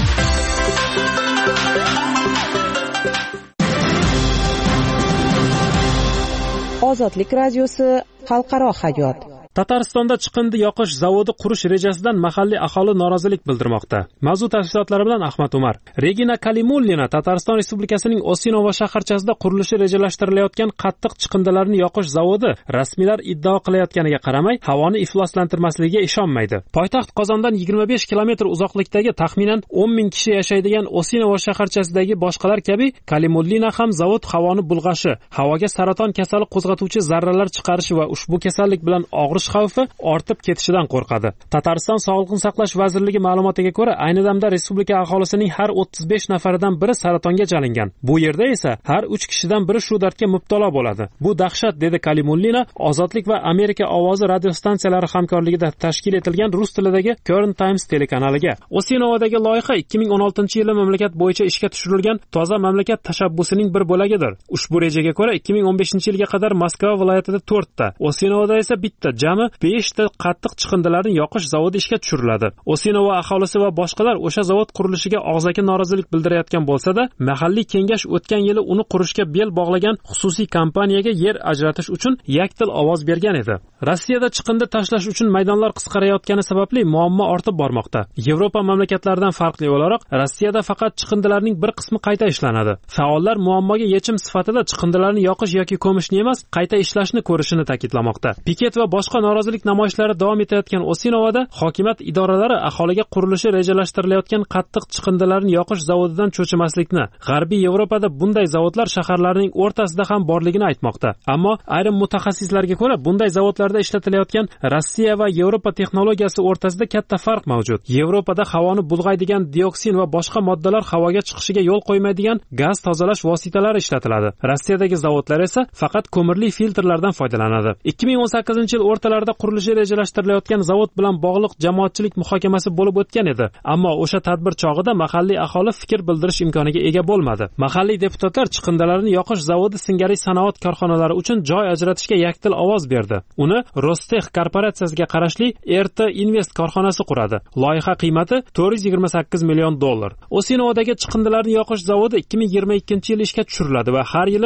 Ozodlik radiosi xalqaro hayot. Tataristonda chiqindi yoqish zavodi qurish rejasidan mahalliy aholi norozilik bildirmoqda. Mavzu tafsilotlari bilan Ahmad Umar. Regina Kalimullina Tatariston Respublikasining Osinova shaharchasida qurilishi rejalashtirilayotgan qattiq chiqindilarni yoqish zavodi rasmiylar iddao qilayotganiga qaramay, havoni ifloslantirmasligiga ishonmaydi. Poytaxt Qozondan 25 kilometr uzoqlikdagi taxminan 10 ming kishi yashaydigan Osinova shaharchasidagi boshqalar kabi Kalimullina ham zavod havoni bulg'ashi, havoga saraton kasali qo'zg'atuvchi zarralar chiqarishi va ushbu kasallik bilan og'rish xavfi ortib ketishidan qo'rqadi. Tatariston Sog'liqni saqlash vazirligi ma'lumotiga ko'ra, ayni damda respublika aholisining har 35 nafaridan biri saratonga chalingan. Bu yerda esa har 3 kishidan biri shu dardga mubtalo bo'ladi. Bu dahshat, dedi Kalimullina Ozodlik va Amerika ovozi radiostansiyalari hamkorligida tashkil etilgan rus tilidagi Current Times telekanaliga. Osinovadagi loyiha 2016-yili mamlakat bo'yicha ishga tushirilgan toza mamlakat tashabbusining bir bo'lagidir. Ushbu rejaga ko'ra 2015-yilga qadar Moskva viloyatida 4 ta, Osinovada esa bitta, jami 5 ta qattiq chiqindilarni yoqish zavodi ishga tushiriladi. Osinova aholisi va boshqalar o'sha zavod qurilishiga og'zaki norozilik bildirayotgan bo'lsa-da, mahalliy kengash o'tgan yili uni qurishga bel bog'lagan xususiy kompaniyaga yer ajratish uchun yakdil ovoz bergan edi. Rossiyada chiqindi tashlash uchun maydonlar qisqarayotgani sababli muammo ortib bormoqda. Yevropa mamlakatlaridan farqli o'laroq, Rossiyada faqat chiqindilarning bir qismi qayta ishlanadi. Faollar muammoga yechim sifatida chiqindilarni yoqish yoki ko'mishni emas, qayta ishlashni ko'rishini ta'kidlamoqda. Piket va boshqa norozilik namoyishlari davom etayotgan Osinovada hokimiyat idoralari aholiga qurilishi rejalashtirilayotgan qattiq chiqindilarni yoqish zavodidan cho'chimaslikni, G'arbiy Yevropada bunday zavodlar shaharlarning o'rtasida ham borligini aytmoqda. Ammo ayrim mutaxassislarga ko'ra, bunday zavodlarda ishlatilayotgan Rossiya va Yevropa texnologiyasi o'rtasida katta farq mavjud. Yevropada havoni bulg'aydigan dioksin va boshqa moddalar havoga chiqishiga yo'l qo'ymaydigan gaz tozalash vositalari ishlatiladi. Rossiyadagi zavodlar esa faqat ko'mirli filtrlardan foydalanadi. 2018-yil o'rtalarida qurilishi rejalashtirilayotgan zavod bilan bog'liq jamoatchilik muhokamasi bo'lib o'tgan edi. Ammo o'sha tadbir chog'ida mahalliy aholi fikr bildirish imkoniga ega bo'lmadi. Mahalliy deputatlar chiqindilarni yoqish zavodi singari sanoat korxonalari uchun joy ajratishga yakdil ovoz berdi. Uni Rostex korporatsiyasiga qarashli RT Invest korxonasi quradi. Loyiha qiymati $428 million. Osinovadagi chiqindilarni yoqish zavodi 2022-yil ishga tushiriladi va har yili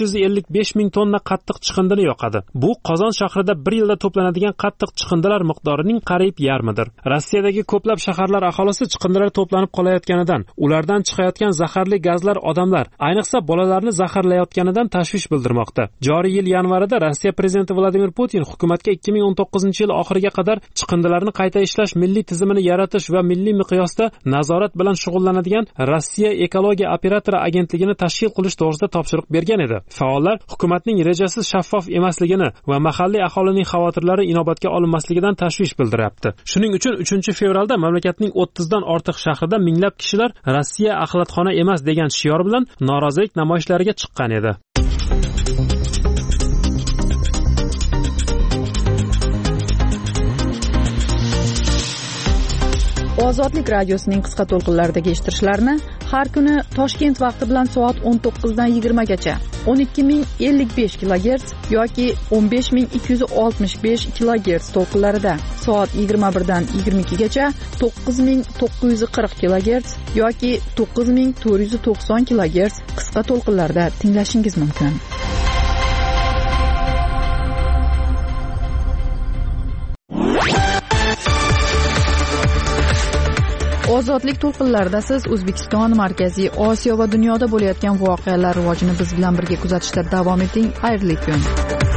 555 ming tonna qattiq chiqindini yoqadi. Bu Qozon shahrida bir yilda to'planadigan qattiq chiqindilar miqdorining qariyb yarmidir. Rossiyadagi ko'plab shaharlar aholisi chiqindilar to'planib qolayotganidan, ulardan chiqayotgan zaharli gazlar odamlar, ayniqsa bolalarni zaharlayotganidan tashvish bildirmoqda. Joriy yil yanvarida Rossiya prezidenti Vladimir Putin hukumatga 2019-yil oxiriga qadar chiqindilarni qayta ishlash milliy tizimini yaratish va milliy miqyosda nazorat bilan shug'ullanadigan Rossiya ekologiya operatori agentligini tashkil qilish to'g'risida topshiriq bergan edi. Faollar hukumatning rejasi shaffof emasligini va mahalliy aholining xavotirlari inobatga olinmasligidan tashvish bildiryapti. Shuning uchun 3-fevralda mamlakatning 30 dan ortiq shahrida minglab kishilar Rossiya axlatxona emas degan shior bilan norozilik namoyishlariga chiqqan edi. Ozodlik radiosining qisqa to'lqinlaridagi eshittirishlarni har kuni Toshkent vaqti bilan soat 19 dan 20 gacha 12055 kHz yoki 15265 kHz to'lqinlarida, soat 21 dan 22 gacha 9940 kHz yoki 9490 kHz qisqa to'lqinlarda tinglashingiz mumkin. ozodlik to'lqinlarida siz O'zbekiston, Markaziy Osiyo va dunyoda bo'layotgan voqealar rivojini biz bilan birga kuzatishda davom eting. Xayrli kun.